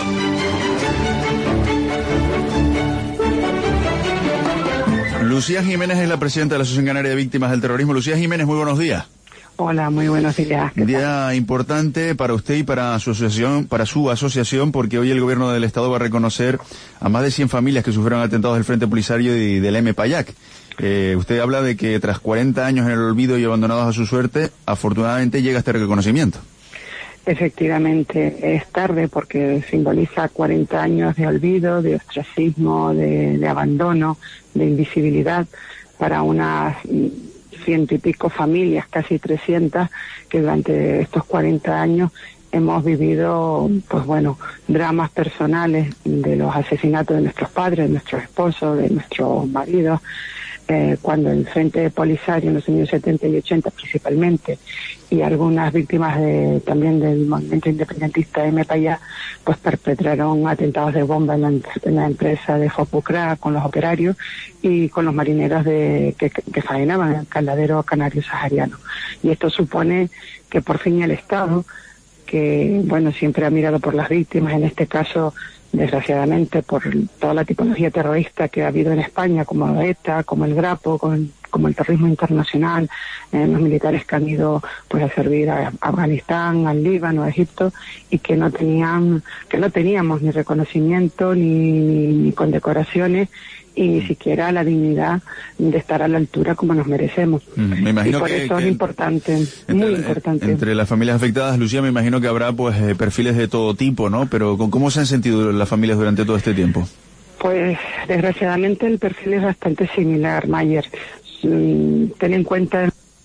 [SPEAKER 1] Lucía Jiménez es la presidenta de la Asociación Canaria de Víctimas del Terrorismo. Lucía Jiménez, muy buenos días.
[SPEAKER 5] Hola, muy buenos días.
[SPEAKER 1] Día importante para usted y para su asociación, para su asociación, porque hoy el gobierno del Estado va a reconocer a más de cien familias que sufrieron atentados del Frente Polisario y del M. Payac. Eh, usted habla de que tras cuarenta años en el olvido y abandonados a su suerte, afortunadamente llega este reconocimiento.
[SPEAKER 5] Efectivamente, es tarde porque simboliza cuarenta años de olvido, de ostracismo, de, de abandono, de invisibilidad para unas ciento y pico familias, casi trescientas, que durante estos cuarenta años hemos vivido, pues bueno, dramas personales de los asesinatos de nuestros padres, de nuestros esposos, de nuestros maridos, eh, cuando el Frente Polisario en los años setenta y ochenta principalmente, y algunas víctimas de, también del movimiento independentista M. Payac, pues perpetraron atentados de bomba en la, en la empresa de Fopucra con los operarios y con los marineros de, que, que faenaban en el caldero canario sahariano. Y esto supone que por fin el Estado, que bueno, siempre ha mirado por las víctimas, en este caso desgraciadamente por toda la tipología terrorista que ha habido en España, como ETA, como el Grapo, como el, como el terrorismo internacional, eh, los militares que han ido pues a servir a Afganistán, al Líbano, a Egipto, y que no tenían, que no teníamos ni reconocimiento ni, ni condecoraciones y ni siquiera la dignidad de estar a la altura como nos merecemos.
[SPEAKER 1] Mm, me imagino
[SPEAKER 5] y por
[SPEAKER 1] que,
[SPEAKER 5] eso
[SPEAKER 1] que
[SPEAKER 5] es importante,
[SPEAKER 1] entre,
[SPEAKER 5] muy importante.
[SPEAKER 1] Entre las familias afectadas, Lucía, me imagino que habrá pues eh, perfiles de todo tipo, ¿no? Pero ¿cómo se han sentido las familias durante todo este tiempo?
[SPEAKER 5] Pues desgraciadamente el perfil es bastante similar, Mayer. Mm, ten en cuenta...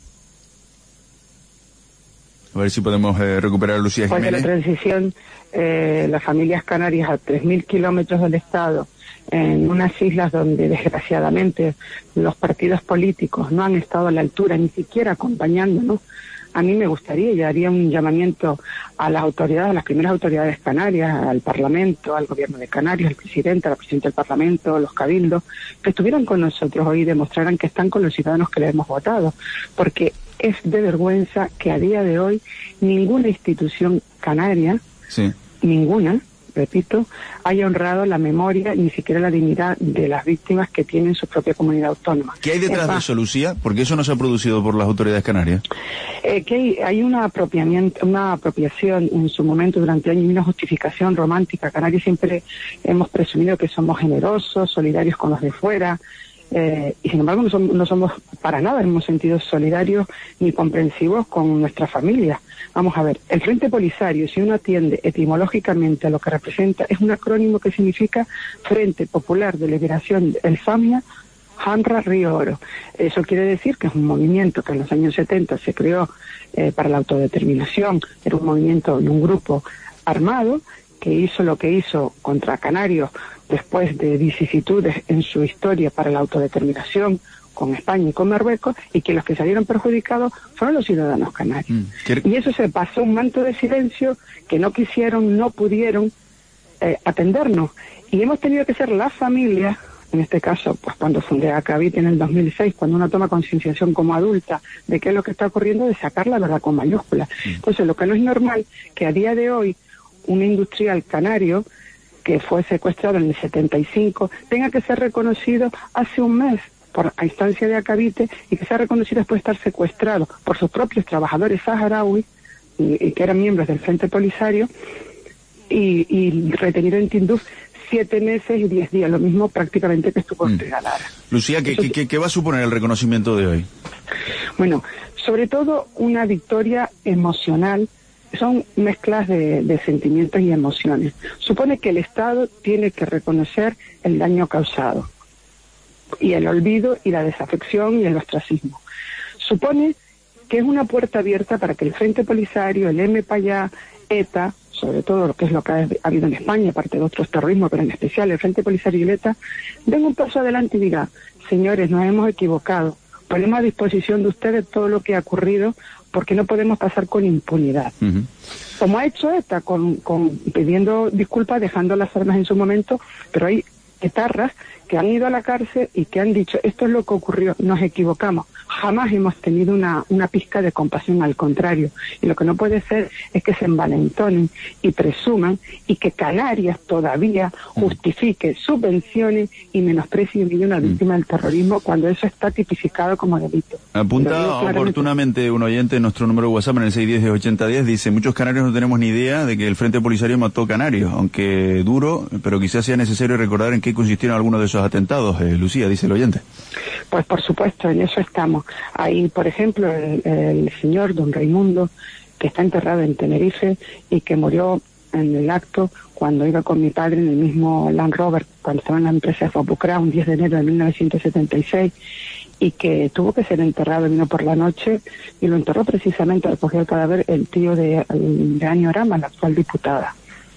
[SPEAKER 1] A ver si podemos eh, recuperar a Lucía
[SPEAKER 5] Después
[SPEAKER 1] Jiménez.
[SPEAKER 5] de la transición, eh, las familias canarias a tres mil kilómetros del Estado, en unas islas donde desgraciadamente los partidos políticos no han estado a la altura, ni siquiera acompañándonos. A mí me gustaría, y haría un llamamiento a las autoridades, a las primeras autoridades canarias, al Parlamento, al Gobierno de Canarias, al presidente, a la presidenta del Parlamento, a los cabildos, que estuvieran con nosotros hoy y demostraran que están con los ciudadanos que les hemos votado, porque es de vergüenza que a día de hoy ninguna institución canaria,
[SPEAKER 1] sí.
[SPEAKER 5] ninguna, repito, haya honrado la memoria, ni siquiera la dignidad de las víctimas que tienen su propia comunidad autónoma.
[SPEAKER 1] ¿Qué hay detrás de eso, Lucía? Porque eso no se ha producido por las autoridades canarias.
[SPEAKER 5] Eh, que hay, hay una apropiamiento, una apropiación en su momento durante años y una justificación romántica. Canarias siempre hemos presumido que somos generosos, solidarios con los de fuera, eh, y sin embargo no somos, no somos para nada, hemos sentido solidarios ni comprensivos con nuestra familia. Vamos a ver, el Frente Polisario, si uno atiende etimológicamente a lo que representa, es un acrónimo que significa Frente Popular de Liberación El Famia, Hanra Río Oro. Eso quiere decir que es un movimiento que en los años setenta se creó eh, para la autodeterminación, era un movimiento y un grupo armado que hizo lo que hizo contra canarios después de vicisitudes en su historia para la autodeterminación con España y con Marruecos, y que los que salieron perjudicados fueron los ciudadanos canarios. Mm, y eso se pasó un manto de silencio que no quisieron, no pudieron eh, atendernos. Y hemos tenido que ser las familias, en este caso, pues cuando fundé Acabit en el dos mil seis, cuando uno toma concienciación como adulta de qué es lo que está ocurriendo, de sacar la verdad con mayúsculas. Mm. Entonces, lo que no es normal, que a día de hoy un industrial canario que fue secuestrado en el setenta y cinco tenga que ser reconocido hace un mes por a instancia de Acabite, y que sea reconocido después de estar secuestrado por sus propios trabajadores saharauis y, y que eran miembros del Frente Polisario y, y retenido en Tinduf siete meses y diez días, lo mismo prácticamente que estuvo en Ortega Lara.
[SPEAKER 1] Lucía, ¿qué, ¿qué, qué va a suponer el reconocimiento de hoy?
[SPEAKER 5] Bueno, sobre todo una victoria emocional. Son mezclas de, de sentimientos y emociones. Supone que el Estado tiene que reconocer el daño causado. y el olvido y la desafección y el ostracismo. Supone que es una puerta abierta para que el Frente Polisario, el M P A Y A, ETA, sobre todo lo que es lo que ha habido en España, aparte de otros terrorismos, pero en especial el Frente Polisario y el ETA, den un paso adelante y diga, señores, nos hemos equivocado, ponemos a disposición de ustedes todo lo que ha ocurrido, porque no podemos pasar con impunidad. Uh-huh. Como ha hecho ETA, con, con pidiendo disculpas, dejando las armas en su momento, pero hay etarras que han ido a la cárcel y que han dicho, esto es lo que ocurrió, nos equivocamos. Jamás hemos tenido una, una pizca de compasión, al contrario. Y lo que no puede ser es que se envalentonen y presuman y que Canarias todavía justifique, subvencione y menosprecie y humille a una víctima del terrorismo cuando eso está tipificado como delito.
[SPEAKER 1] Apunta oportunamente un oyente en nuestro número de WhatsApp en el seis uno cero, ochenta diez, dice, muchos canarios no tenemos ni idea de que el Frente Polisario mató canarios, aunque duro, pero quizás sea necesario recordar en qué consistieron algunos de esos atentados. Eh, Lucía, dice el oyente.
[SPEAKER 5] Pues por supuesto, en eso estamos. Hay, por ejemplo, el, el señor don Raimundo, que está enterrado en Tenerife y que murió en el acto cuando iba con mi padre en el mismo Land Rover, cuando estaba en la empresa de Fopucra, un diez de enero de mil novecientos setenta y seis, y que tuvo que ser enterrado, vino por la noche y lo enterró precisamente, recogió el cadáver, el tío de, de Añorama, la actual diputada.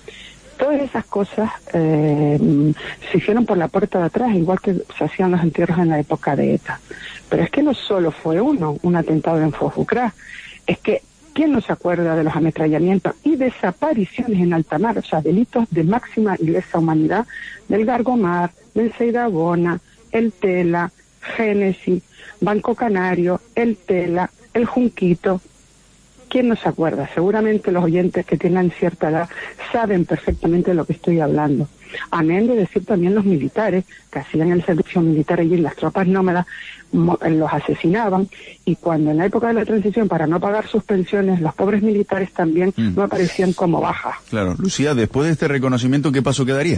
[SPEAKER 5] Todas esas cosas eh, se hicieron por la puerta de atrás, igual que se hacían los entierros en la época de ETA. Pero es que no solo fue uno, un atentado en Fofucrá, es que ¿quién no se acuerda de los ametrallamientos y desapariciones en alta mar? O sea, delitos de máxima y lesa humanidad del Gargomar, del Seidagona, el Tela, Génesis, Banco Canario, el Tela, el Junquito. ¿Quién no se acuerda? Seguramente los oyentes que tengan cierta edad saben perfectamente de lo que estoy hablando. Amén de decir también los militares que hacían el servicio militar allí, las tropas nómadas los asesinaban, y cuando en la época de la transición, para no pagar sus pensiones, los pobres militares también mm. no aparecían como bajas.
[SPEAKER 1] Claro. Lucía, después de este reconocimiento, ¿qué paso quedaría?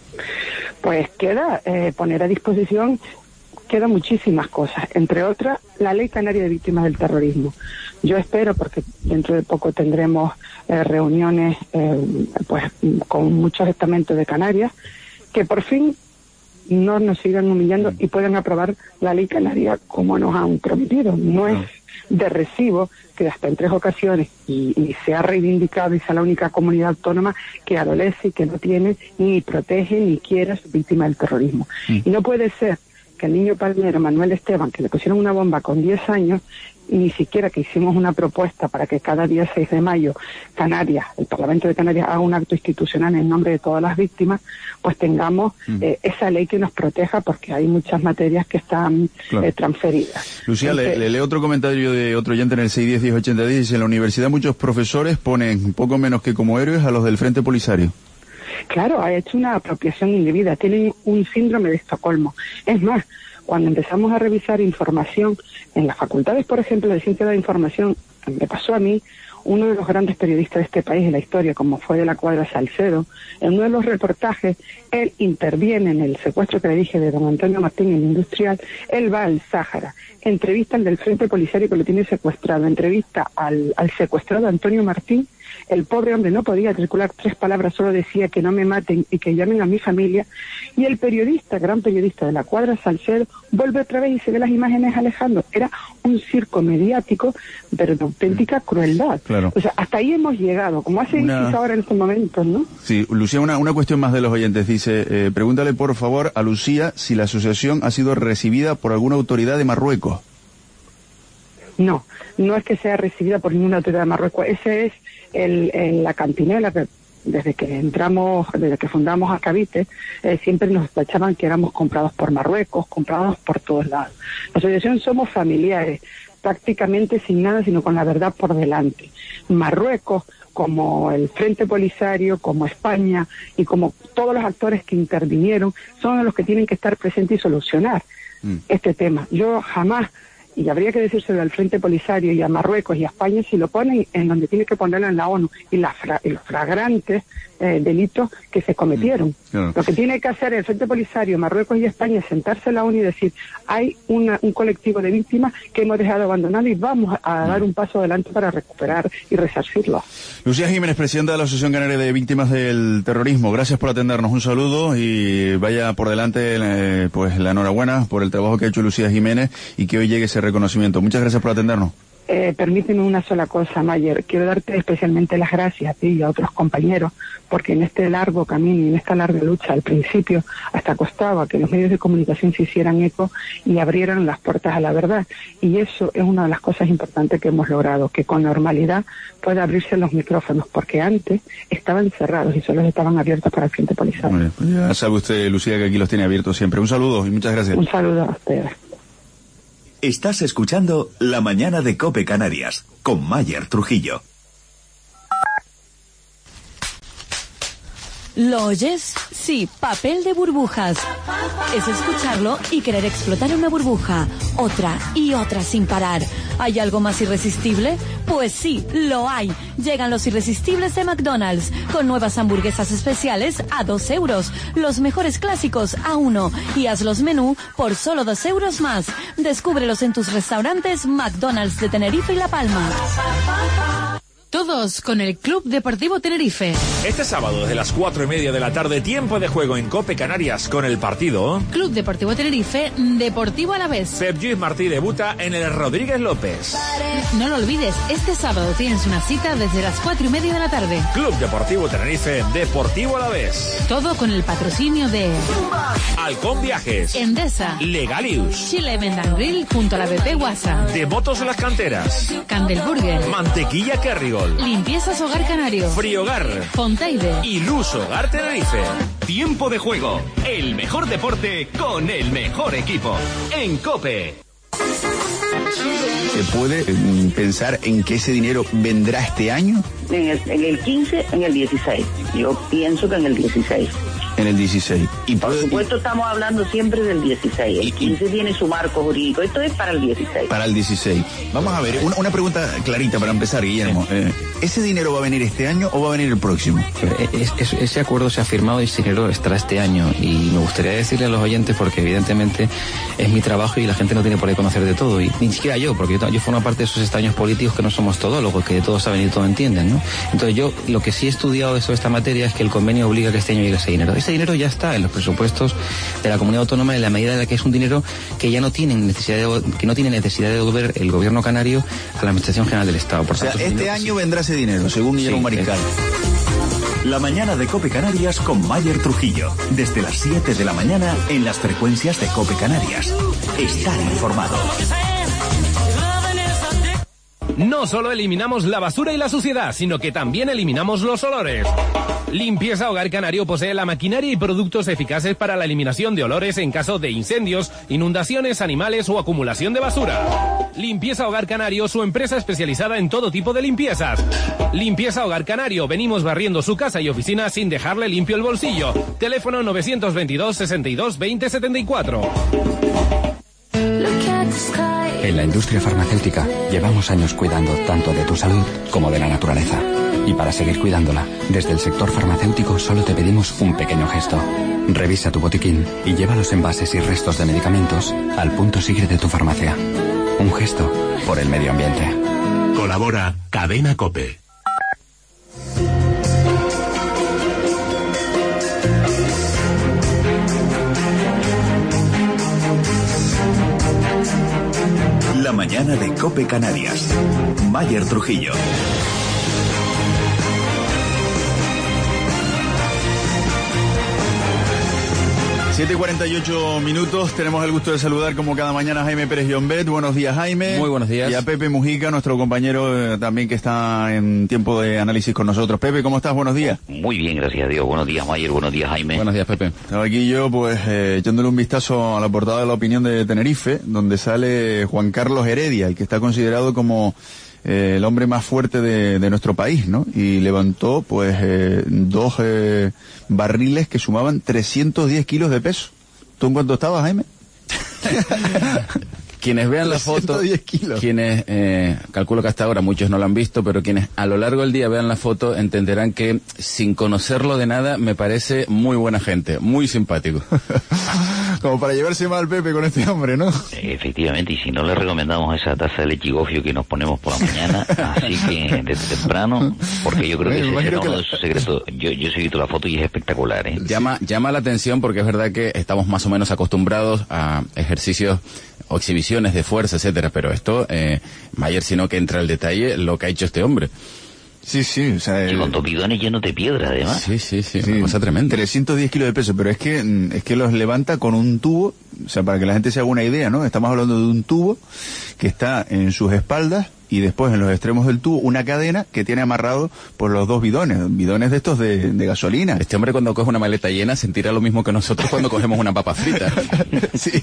[SPEAKER 5] Pues queda eh, poner a disposición, quedan muchísimas cosas, entre otras la Ley Canaria de Víctimas del Terrorismo. Yo espero, porque dentro de poco tendremos eh, reuniones eh, pues con muchos estamentos de Canarias, que por fin no nos sigan humillando y puedan aprobar la Ley Canaria como nos han prometido. No es de recibo que hasta en tres ocasiones y, y se ha reivindicado y sea la única comunidad autónoma que adolece y que no tiene ni protege ni quiere a su víctima del terrorismo. Mm. Y no puede ser que el niño palmero Manuel Esteban, que le pusieron una bomba con diez años, ni siquiera que hicimos una propuesta para que cada día seis de mayo Canarias, el Parlamento de Canarias, haga un acto institucional en nombre de todas las víctimas, pues tengamos mm. eh, esa ley que nos proteja, porque hay muchas materias que están claro. eh, transferidas.
[SPEAKER 1] Lucía, Entonces, le, le leo otro comentario de otro oyente en el seis uno cero, ochenta diez, dice, en la universidad muchos profesores ponen poco menos que como héroes a los del Frente Polisario.
[SPEAKER 5] Claro, ha hecho una apropiación indebida, tienen un síndrome de Estocolmo. Es más, cuando empezamos a revisar información en las facultades, por ejemplo, de Ciencia de la Información, me pasó a mí, uno de los grandes periodistas de este país, de la historia, como fue de la Cuadra Salcedo, en uno de los reportajes, él interviene en el secuestro que le dije de don Antonio Martín, el industrial, él va al Sáhara, entrevista al del Frente Polisario que lo tiene secuestrado, entrevista al, al secuestrado Antonio Martín. El pobre hombre no podía articular tres palabras, solo decía que no me maten y que llamen a mi familia. Y el periodista, gran periodista de la Cuadra Salcedo, vuelve otra vez y se ve las imágenes alejando. Era un circo mediático, pero de auténtica crueldad.
[SPEAKER 1] Claro.
[SPEAKER 5] O sea, hasta ahí hemos llegado, como hace una... ahora en estos momentos, ¿no?
[SPEAKER 1] Sí, Lucía, una, una cuestión más de los oyentes. Dice, eh, pregúntale por favor a Lucía si la asociación ha sido recibida por alguna autoridad de Marruecos.
[SPEAKER 5] No, no es que sea recibida por ninguna autoridad de Marruecos. Ese es el, el, la cantinela que desde que entramos, desde que fundamos Acabite, eh, siempre nos tachaban que éramos comprados por Marruecos, comprados por todos lados. La asociación somos familiares, prácticamente sin nada, sino con la verdad por delante. Marruecos, como el Frente Polisario, como España y como todos los actores que intervinieron, son los que tienen que estar presentes y solucionar mm. este tema. Yo jamás y habría que decírselo al Frente Polisario y a Marruecos y a España, si lo ponen en donde tiene que ponerlo en la ONU, y, la fra y los flagrantes eh, delitos que se cometieron. Claro. Lo que tiene que hacer el Frente Polisario, Marruecos y España es sentarse en la ONU y decir, hay una, un colectivo de víctimas que hemos dejado abandonado y vamos a dar un paso adelante para recuperar y resarcirlo.
[SPEAKER 1] Lucía Jiménez, presidenta de la Asociación Canaria de Víctimas del Terrorismo, gracias por atendernos, un saludo y vaya por delante eh, pues la enhorabuena por el trabajo que ha hecho Lucía Jiménez y que hoy llegue ese reconocimiento. Muchas gracias por atendernos.
[SPEAKER 5] Eh, permíteme una sola cosa, Mayer. Quiero darte especialmente las gracias a ti y a otros compañeros, porque en este largo camino y en esta larga lucha, al principio hasta costaba que los medios de comunicación se hicieran eco y abrieran las puertas a la verdad. Y eso es una de las cosas importantes que hemos logrado, que con normalidad pueda abrirse los micrófonos, porque antes estaban cerrados y solo estaban abiertos para el Frente Polisario.
[SPEAKER 1] Muy bien, pues ya sabe usted, Lucía, que aquí los tiene abiertos siempre. Un saludo y muchas gracias.
[SPEAKER 5] Un saludo a ustedes.
[SPEAKER 2] Estás escuchando La Mañana de COPE Canarias, con Mayer Trujillo.
[SPEAKER 6] ¿Lo oyes? Sí, papel de burbujas. Es escucharlo y querer explotar una burbuja, otra y otra sin parar. ¿Hay algo más irresistible? Pues sí, lo hay. Llegan los irresistibles de McDonald's, con nuevas hamburguesas especiales a dos euros, los mejores clásicos a uno, y hazlos menú por solo dos euros más. Descúbrelos en tus restaurantes McDonald's de Tenerife y La Palma.
[SPEAKER 22] Todos con el Club Deportivo Tenerife.
[SPEAKER 11] Este sábado desde las cuatro y media de la tarde, tiempo de juego en COPE Canarias con el partido
[SPEAKER 22] Club Deportivo Tenerife, Deportivo Alavés.
[SPEAKER 11] Pep Lluís Martí debuta en el Rodríguez López.
[SPEAKER 22] No lo olvides, este sábado tienes una cita desde las cuatro y media de la tarde.
[SPEAKER 11] Club Deportivo Tenerife, Deportivo Alavés.
[SPEAKER 22] Todo con el patrocinio de
[SPEAKER 11] Halcón Viajes,
[SPEAKER 22] Endesa,
[SPEAKER 11] Legalius,
[SPEAKER 22] Chile Vendan Grill junto a la B P Guasa,
[SPEAKER 11] De Motos en las Canteras,
[SPEAKER 22] Candelburger,
[SPEAKER 11] Mantequilla Kerrigo,
[SPEAKER 22] Limpiezas Hogar Canario,
[SPEAKER 11] Friogar,
[SPEAKER 22] Fontaide
[SPEAKER 11] y Luz Hogar Tenerife.
[SPEAKER 20] Tiempo de juego, el mejor deporte con el mejor equipo. En COPE.
[SPEAKER 1] ¿Se puede eh, pensar en que ese dinero vendrá este año?
[SPEAKER 8] En el, en el quince, en el dieciséis. Yo pienso que en el dieciséis.
[SPEAKER 1] En el dieciséis. Y
[SPEAKER 8] por
[SPEAKER 1] puede,
[SPEAKER 8] supuesto estamos hablando siempre del dieciséis. El quince tiene su marco jurídico. Esto es para el dieciséis.
[SPEAKER 1] Para el dieciséis. Vamos a ver, una, una pregunta clarita para empezar, Guillermo. Eh, ¿Ese dinero va a venir este año o va a venir el próximo?
[SPEAKER 23] Es, es, ese acuerdo se ha firmado y ese dinero estará este año. Y me gustaría decirle a los oyentes, porque evidentemente es mi trabajo y la gente no tiene por qué conocer de todo. Y ni siquiera yo, porque yo, yo formo parte de esos estaños políticos que no somos todólogos, que de todo saben y todo entienden, ¿no? Entonces yo lo que sí he estudiado sobre esta materia es que el convenio obliga a que este año llegue ese dinero. Ese dinero ya está en los presupuestos de la comunidad autónoma en la medida en la que es un dinero que ya no tienen necesidad de, que no tiene necesidad de devolver el gobierno canario a la Administración General del Estado. Por
[SPEAKER 1] o sea,
[SPEAKER 23] tanto,
[SPEAKER 1] este año sí vendrá ese dinero, según Guillermo sí, Mariscal.
[SPEAKER 2] La mañana de COPE Canarias con Mayer Trujillo. Desde las siete de la mañana en las frecuencias de COPE Canarias. Estar informado.
[SPEAKER 24] No solo eliminamos la basura y la suciedad, sino que también eliminamos los olores. Limpieza Hogar Canario posee la maquinaria y productos eficaces para la eliminación de olores en caso de incendios, inundaciones, animales o acumulación de basura. Limpieza Hogar Canario, su empresa especializada en todo tipo de limpiezas. Limpieza Hogar Canario, venimos barriendo su casa y oficina sin dejarle limpio el bolsillo. Teléfono novecientos veintidós, sesenta y dos, veinte, setenta y cuatro.
[SPEAKER 25] En la industria farmacéutica llevamos años cuidando tanto de tu salud como de la naturaleza. Y para seguir cuidándola, desde el sector farmacéutico solo te pedimos un pequeño gesto. Revisa tu botiquín y lleva los envases y restos de medicamentos al punto sigre de tu farmacia. Un gesto por el medio ambiente.
[SPEAKER 26] Colabora Cadena COPE.
[SPEAKER 2] La mañana de COPE Canarias. Mayer Trujillo.
[SPEAKER 1] siete y cuarenta y ocho minutos, tenemos el gusto de saludar como cada mañana a Jaime Pérez Llombet. Buenos días, Jaime.
[SPEAKER 23] Muy buenos días.
[SPEAKER 1] Y a Pepe Mujica, nuestro compañero eh, también que está en tiempo de análisis con nosotros. Pepe, ¿cómo estás? Buenos días.
[SPEAKER 21] Muy bien, gracias a Dios. Buenos días, Mayer. Buenos días, Jaime.
[SPEAKER 23] Buenos días, Pepe.
[SPEAKER 1] Estaba aquí yo, pues, eh, echándole un vistazo a la portada de La Opinión de Tenerife, donde sale Juan Carlos Heredia, el que está considerado como eh, el hombre más fuerte de, de nuestro país, ¿no? Y levantó, pues, eh, dos eh, barriles que sumaban trescientos diez kilos de peso. ¿Tú en cuánto estabas, Jaime?
[SPEAKER 23] Quienes vean la foto, quienes, eh, calculo que hasta ahora muchos no la han visto, pero quienes a lo largo del día vean la foto entenderán que sin conocerlo de nada me parece muy buena gente, muy simpático.
[SPEAKER 1] Como para llevarse mal Pepe con este hombre, ¿no?
[SPEAKER 21] Efectivamente, y si no le recomendamos esa taza de lechigofio que nos ponemos por la mañana, así que desde temprano, porque yo creo que ese será uno de sus secretos. Yo, yo he seguido la foto y es espectacular, ¿eh?
[SPEAKER 23] Llama, llama la atención porque es verdad que estamos más o menos acostumbrados a ejercicios o exhibiciones de fuerza, etcétera, pero esto, eh, Mayer, sino que entra el detalle, lo que ha hecho este hombre.
[SPEAKER 1] Sí, sí, o sea...
[SPEAKER 21] Y con dos bidones llenos de piedra, además.
[SPEAKER 23] Sí, sí, sí,
[SPEAKER 1] sí,
[SPEAKER 23] una cosa tremenda.
[SPEAKER 1] trescientos diez kilos de peso, pero es que, es que los levanta con un tubo, o sea, para que la gente se haga una idea, ¿no? Estamos hablando de un tubo que está en sus espaldas y después en los extremos del tubo una cadena que tiene amarrado por los dos bidones, bidones de estos de, de gasolina.
[SPEAKER 23] Este hombre cuando coge una maleta llena sentirá lo mismo que nosotros cuando cogemos una papa frita.
[SPEAKER 1] Sí.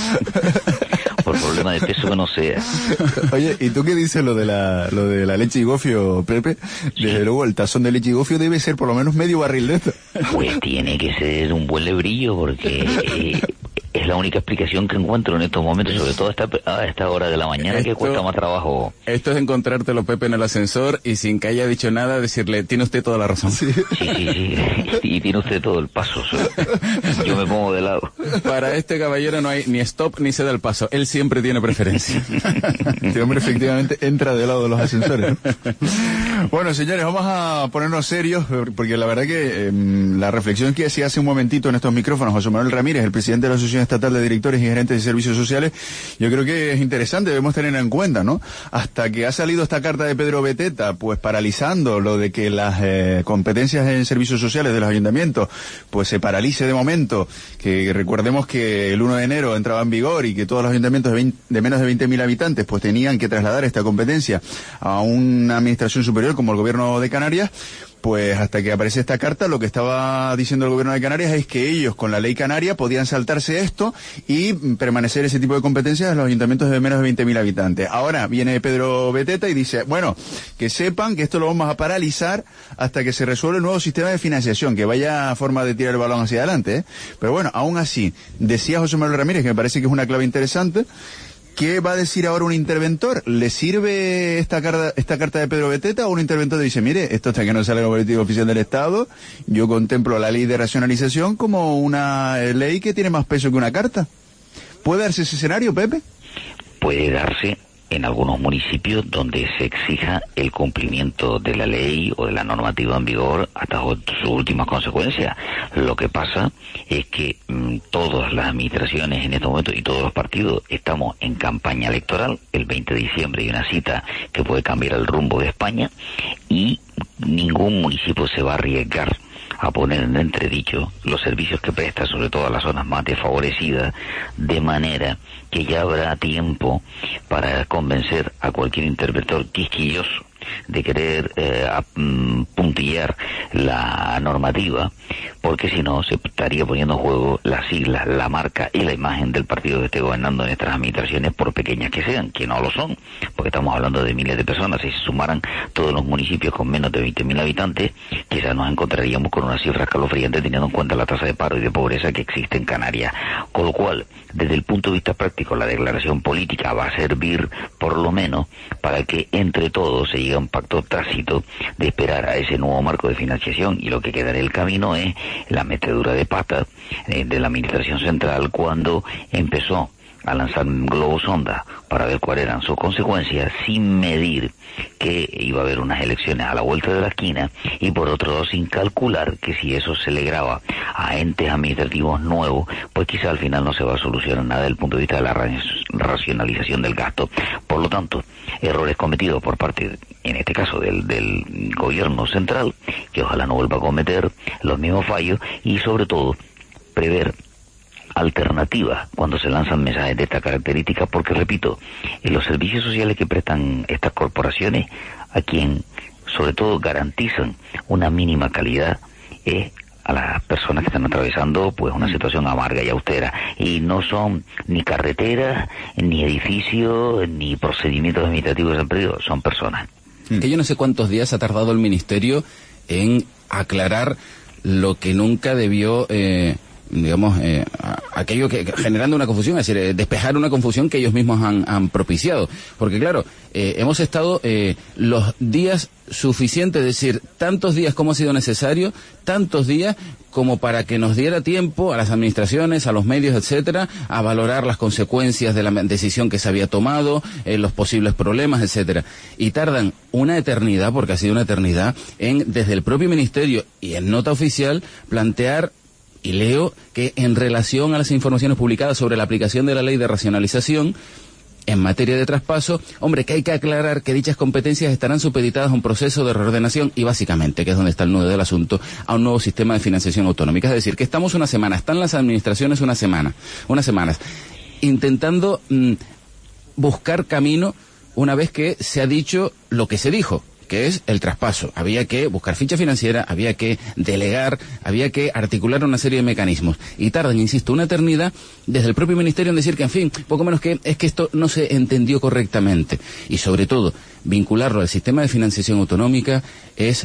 [SPEAKER 21] Por problema de peso que no sea.
[SPEAKER 1] Oye, ¿y tú qué dices lo de la, lo de la leche y gofio, Pepe? Desde sí. luego el tazón de leche y gofio debe ser por lo menos medio barril de esto.
[SPEAKER 21] Pues tiene que ser un buen lebrillo porque... Eh, es la única explicación que encuentro en estos momentos, sobre todo a esta, a esta hora de la mañana, esto, que cuesta más trabajo.
[SPEAKER 23] Esto es encontrártelo, Pepe, en el ascensor y sin que haya dicho nada, decirle, tiene usted toda la razón.
[SPEAKER 21] Sí, sí, sí, sí. Y, y tiene usted todo el paso. Yo me pongo de lado.
[SPEAKER 23] Para este caballero no hay ni stop ni se da el paso. Él siempre tiene preferencia.
[SPEAKER 1] Este hombre efectivamente entra del lado de los ascensores. Bueno, señores, vamos a ponernos serios, porque la verdad que eh, la reflexión que hacía hace un momentito en estos micrófonos José Manuel Ramírez, el presidente de la Asociación Estatal de Directores y Gerentes de Servicios Sociales, yo creo que es interesante, debemos tener en cuenta, ¿no? Hasta que ha salido esta carta de Pedro Beteta, pues paralizando lo de que las eh, competencias en servicios sociales de los ayuntamientos, pues se paralice de momento, que recordemos que el uno de enero entraba en vigor y que todos los ayuntamientos de, veinte, de menos de veinte mil habitantes, pues tenían que trasladar esta competencia a una administración superior como el Gobierno de Canarias. Pues hasta que aparece esta carta, lo que estaba diciendo el Gobierno de Canarias es que ellos, con la ley canaria, podían saltarse esto y permanecer ese tipo de competencias en los ayuntamientos de menos de veinte mil habitantes. Ahora viene Pedro Beteta y dice, bueno, que sepan que esto lo vamos a paralizar hasta que se resuelva el nuevo sistema de financiación, que vaya forma de tirar el balón hacia adelante, ¿eh? Pero bueno, aún así, decía José Manuel Ramírez, que me parece que es una clave interesante, ¿qué va a decir ahora un interventor? ¿Le sirve esta carta, esta carta de Pedro Beteta o un interventor dice, mire, esto hasta que no salga el boletín oficial del Estado, yo contemplo la ley de racionalización como una ley que tiene más peso que una carta? ¿Puede darse ese escenario, Pepe?
[SPEAKER 21] Puede darse en algunos municipios donde se exija el cumplimiento de la ley o de la normativa en vigor hasta sus últimas consecuencias. Lo que pasa es que mmm, todas las administraciones en estos momentos y todos los partidos estamos en campaña electoral. El veinte de diciembre hay una cita que puede cambiar el rumbo de España y ningún municipio se va a arriesgar a poner en entredicho los servicios que presta, sobre todo a las zonas más desfavorecidas, de manera que ya habrá tiempo para convencer a cualquier interventor quisquilloso de querer eh, a, mm, puntillar la normativa, porque si no se estaría poniendo en juego las siglas, la marca y la imagen del partido que esté gobernando en nuestras administraciones, por pequeñas que sean, que no lo son, porque estamos hablando de miles de personas. Si se sumaran todos los municipios con menos de veinte mil habitantes, quizás nos encontraríamos con una cifra escalofriante teniendo en cuenta la tasa de paro y de pobreza que existe en Canarias. Con lo cual, desde el punto de vista práctico, la declaración política va a servir por lo menos para que entre todos se llegue a un pacto tácito de esperar a ese nuevo marco de financiación, y lo que queda en el camino es la metedura de pata eh, de la administración central cuando empezó a lanzar globos sonda para ver cuáles eran sus consecuencias, sin medir que iba a haber unas elecciones a la vuelta de la esquina, y por otro lado sin calcular que si eso se le grava a entes administrativos nuevos, pues quizá al final no se va a solucionar nada desde el punto de vista de la racionalización del gasto. Por lo tanto, errores cometidos por parte, en este caso, del, del gobierno central, que ojalá no vuelva a cometer los mismos fallos, y sobre todo prever alternativas cuando se lanzan mensajes de esta característica, porque repito, en los servicios sociales que prestan estas corporaciones, a quien sobre todo garantizan una mínima calidad es a las personas que están atravesando pues una situación amarga y austera, y no son ni carreteras, ni edificios, ni procedimientos administrativos que se han perdido, son personas.
[SPEAKER 23] Que yo no sé cuántos días ha tardado el Ministerio en aclarar lo que nunca debió eh, digamos, eh, aquello que, generando una confusión, es decir, despejar una confusión que ellos mismos han, han propiciado. Porque claro, eh, hemos estado eh, los días suficientes, es decir, tantos días como ha sido necesario, tantos días como para que nos diera tiempo a las administraciones, a los medios, etcétera, a valorar las consecuencias de la decisión que se había tomado, eh, los posibles problemas, etcétera. Y tardan una eternidad, porque ha sido una eternidad, en desde el propio Ministerio y en nota oficial plantear. Y leo que en relación a las informaciones publicadas sobre la aplicación de la ley de racionalización en materia de traspaso, hombre, que hay que aclarar que dichas competencias estarán supeditadas a un proceso de reordenación y básicamente, que es donde está el nudo del asunto, a un nuevo sistema de financiación autonómica. Es decir, que estamos una semana, están las administraciones una semana, unas semanas, intentando mmm, buscar camino una vez que se ha dicho lo que se dijo, que es el traspaso. Había que buscar ficha financiera, había que delegar, había que articular una serie de mecanismos. Y tardan, insisto, una eternidad desde el propio Ministerio en decir que, en fin, poco menos que es que esto no se entendió correctamente. Y sobre todo, vincularlo al sistema de financiación autonómica es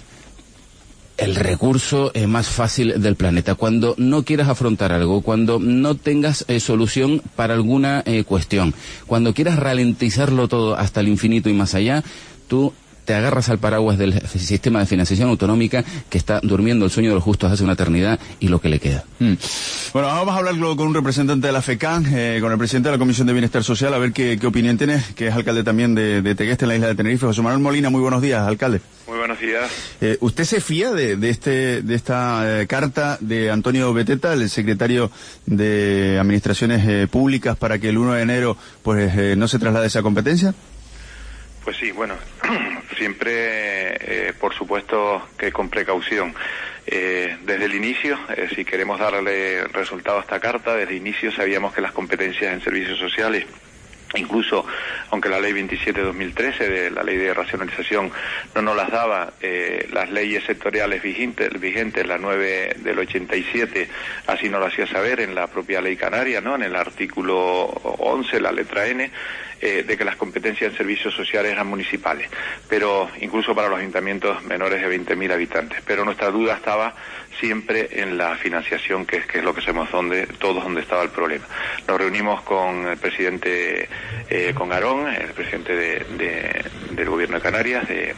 [SPEAKER 23] el recurso eh, más fácil del planeta. Cuando no quieras afrontar algo, cuando no tengas eh, solución para alguna eh, cuestión, cuando quieras ralentizarlo todo hasta el infinito y más allá, tú te agarras al paraguas del sistema de financiación autonómica que está durmiendo el sueño de los justos hace una eternidad y lo que le queda.
[SPEAKER 1] Mm. Bueno, vamos a hablarlo con un representante de la FECAN, eh, con el presidente de la Comisión de Bienestar Social, a ver qué, qué opinión tiene, que es alcalde también de, de Tegueste, en la isla de Tenerife. José Manuel Molina, muy buenos días, alcalde.
[SPEAKER 7] Muy buenos días.
[SPEAKER 1] Eh, ¿Usted se fía de, de este de esta eh, carta de Antonio Beteta, el secretario de Administraciones eh, Públicas, para que el uno de enero pues eh, no se traslade esa competencia?
[SPEAKER 7] Pues sí, bueno, siempre, eh, por supuesto, que con precaución. Eh, desde el inicio, eh, si queremos darle resultado a esta carta, desde el inicio sabíamos que las competencias en servicios sociales, incluso aunque la ley veintisiete de dos mil trece, de la ley de racionalización, no nos las daba, eh, las leyes sectoriales vigentes, vigentes, la nueve del ochenta y siete, así nos lo hacía saber en la propia ley canaria, ¿no? En el artículo once, la letra N, eh, de que las competencias en servicios sociales eran municipales, pero incluso para los ayuntamientos menores de veinte mil habitantes. Pero nuestra duda estaba siempre en la financiación, que es, que es lo que sabemos donde, todos donde estaba el problema. Nos reunimos con el presidente, eh, con Aarón, el presidente de, de, del Gobierno de Canarias, de,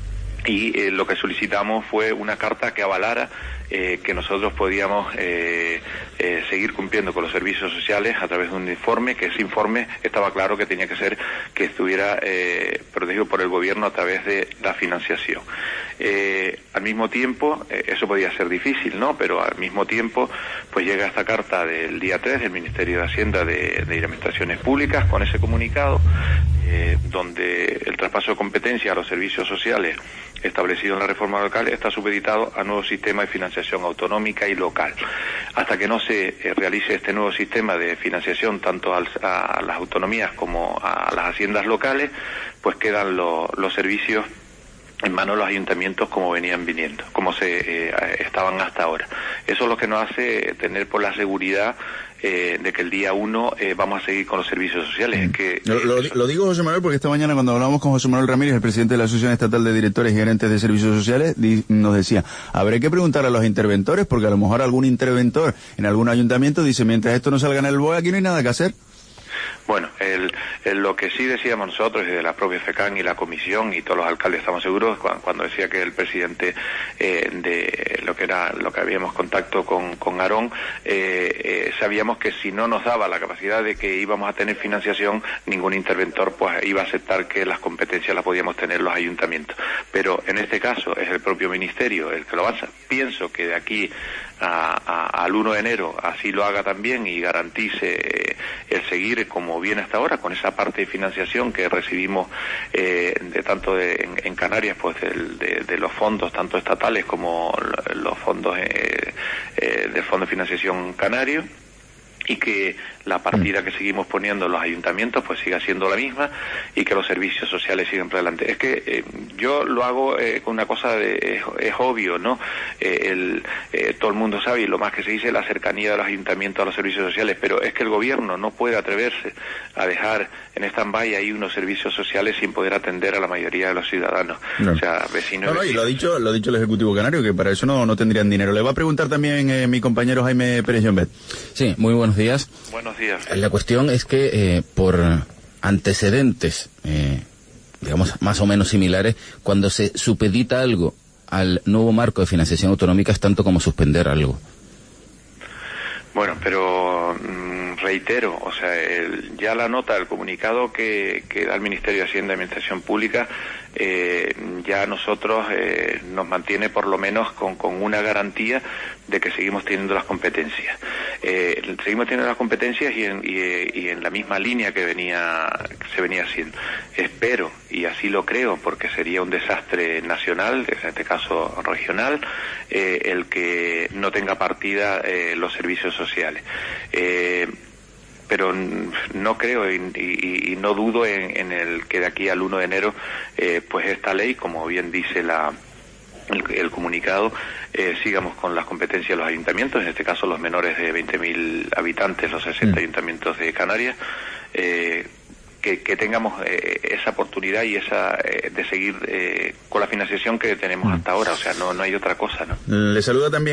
[SPEAKER 7] y eh, lo que solicitamos fue una carta que avalara eh, que nosotros podíamos eh, eh, seguir cumpliendo con los servicios sociales a través de un informe, que ese informe estaba claro que tenía que ser que estuviera eh, protegido por el gobierno a través de la financiación. Eh, al mismo tiempo, eh, eso podía ser difícil, ¿no? Pero al mismo tiempo, pues llega esta carta del día tres del Ministerio de Hacienda de, de Administraciones Públicas con ese comunicado, eh, donde el traspaso de competencia a los servicios sociales establecido en la reforma local está supeditado a nuevo sistema de financiación autonómica y local. Hasta que no se eh, realice este nuevo sistema de financiación tanto al, a, a las autonomías como a las haciendas locales, pues quedan lo, los servicios en manos de los ayuntamientos como venían viniendo, como se eh, estaban hasta ahora. Eso es lo que nos hace tener por la seguridad eh, de que el día uno eh, vamos a seguir con los servicios sociales. Mm. Que,
[SPEAKER 1] lo, lo, lo digo, José Manuel, porque esta mañana cuando hablamos con José Manuel Ramírez, el presidente de la Asociación Estatal de Directores y Gerentes de Servicios Sociales, di, nos decía, habrá que preguntar a los interventores, porque a lo mejor algún interventor en algún ayuntamiento dice, mientras esto no salga en el B O E, aquí no hay nada que hacer.
[SPEAKER 7] Bueno, el, el, lo que sí decíamos nosotros desde la propia FECAN y la comisión y todos los alcaldes estamos seguros cuando, cuando decía que el presidente eh, de lo que era lo que habíamos contacto con, con Aarón, eh, eh, sabíamos que si no nos daba la capacidad de que íbamos a tener financiación, ningún interventor pues iba a aceptar que las competencias las podíamos tener los ayuntamientos. Pero en este caso es el propio ministerio el que lo avanza. Pienso que de aquí A, a, al uno de enero así lo haga también y garantice eh, el seguir como viene hasta ahora con esa parte de financiación que recibimos eh, de tanto de, en, en Canarias pues de, de, de los fondos tanto estatales como los fondos eh, eh, del Fondo de Financiación Canario, y que la partida que seguimos poniendo en los ayuntamientos pues siga siendo la misma y que los servicios sociales sigan por delante. Es que eh, yo lo hago eh, con una cosa de, es, es obvio, ¿no? Eh, el, eh, todo el mundo sabe, y lo más que se dice, la cercanía de los ayuntamientos a los servicios sociales, pero es que el gobierno no puede atreverse a dejar en stand-by ahí unos servicios sociales sin poder atender a la mayoría de los ciudadanos.
[SPEAKER 1] No.
[SPEAKER 7] O sea, vecinos...
[SPEAKER 1] No, no, y lo ha dicho, lo ha dicho el Ejecutivo Canario, que para eso no, no tendrían dinero. Le va a preguntar también eh, mi compañero Jaime Pérez Llombet.
[SPEAKER 23] Sí, muy buenos
[SPEAKER 9] días.
[SPEAKER 7] Buenos días.
[SPEAKER 9] La cuestión es que eh, por antecedentes, eh, digamos, más o menos similares, cuando se supedita algo al nuevo marco de financiación autonómica es tanto como suspender algo.
[SPEAKER 7] Bueno, pero mmm, reitero, o sea, el, ya la nota, el comunicado que, que da el Ministerio de Hacienda y Administración Pública, eh, ya nosotros eh, nos mantiene por lo menos con, con una garantía de que seguimos teniendo las competencias. Eh, seguimos teniendo las competencias y en, y, y en la misma línea que venía que se venía haciendo. Espero, y así lo creo, porque sería un desastre nacional, en este caso regional, eh, el que no tenga partida eh, los servicios sociales. Eh, pero no creo y, y, y no dudo en, en el que de aquí al uno de enero eh, pues esta ley, como bien dice la el, el comunicado, eh, sigamos con las competencias de los ayuntamientos, en este caso los menores de veinte mil habitantes, los sesenta mm. ayuntamientos de Canarias, eh, que, que tengamos eh, esa oportunidad y esa eh, de seguir eh, con la financiación que tenemos mm. hasta ahora, o sea, no, no hay otra cosa, ¿no?
[SPEAKER 1] Le saluda también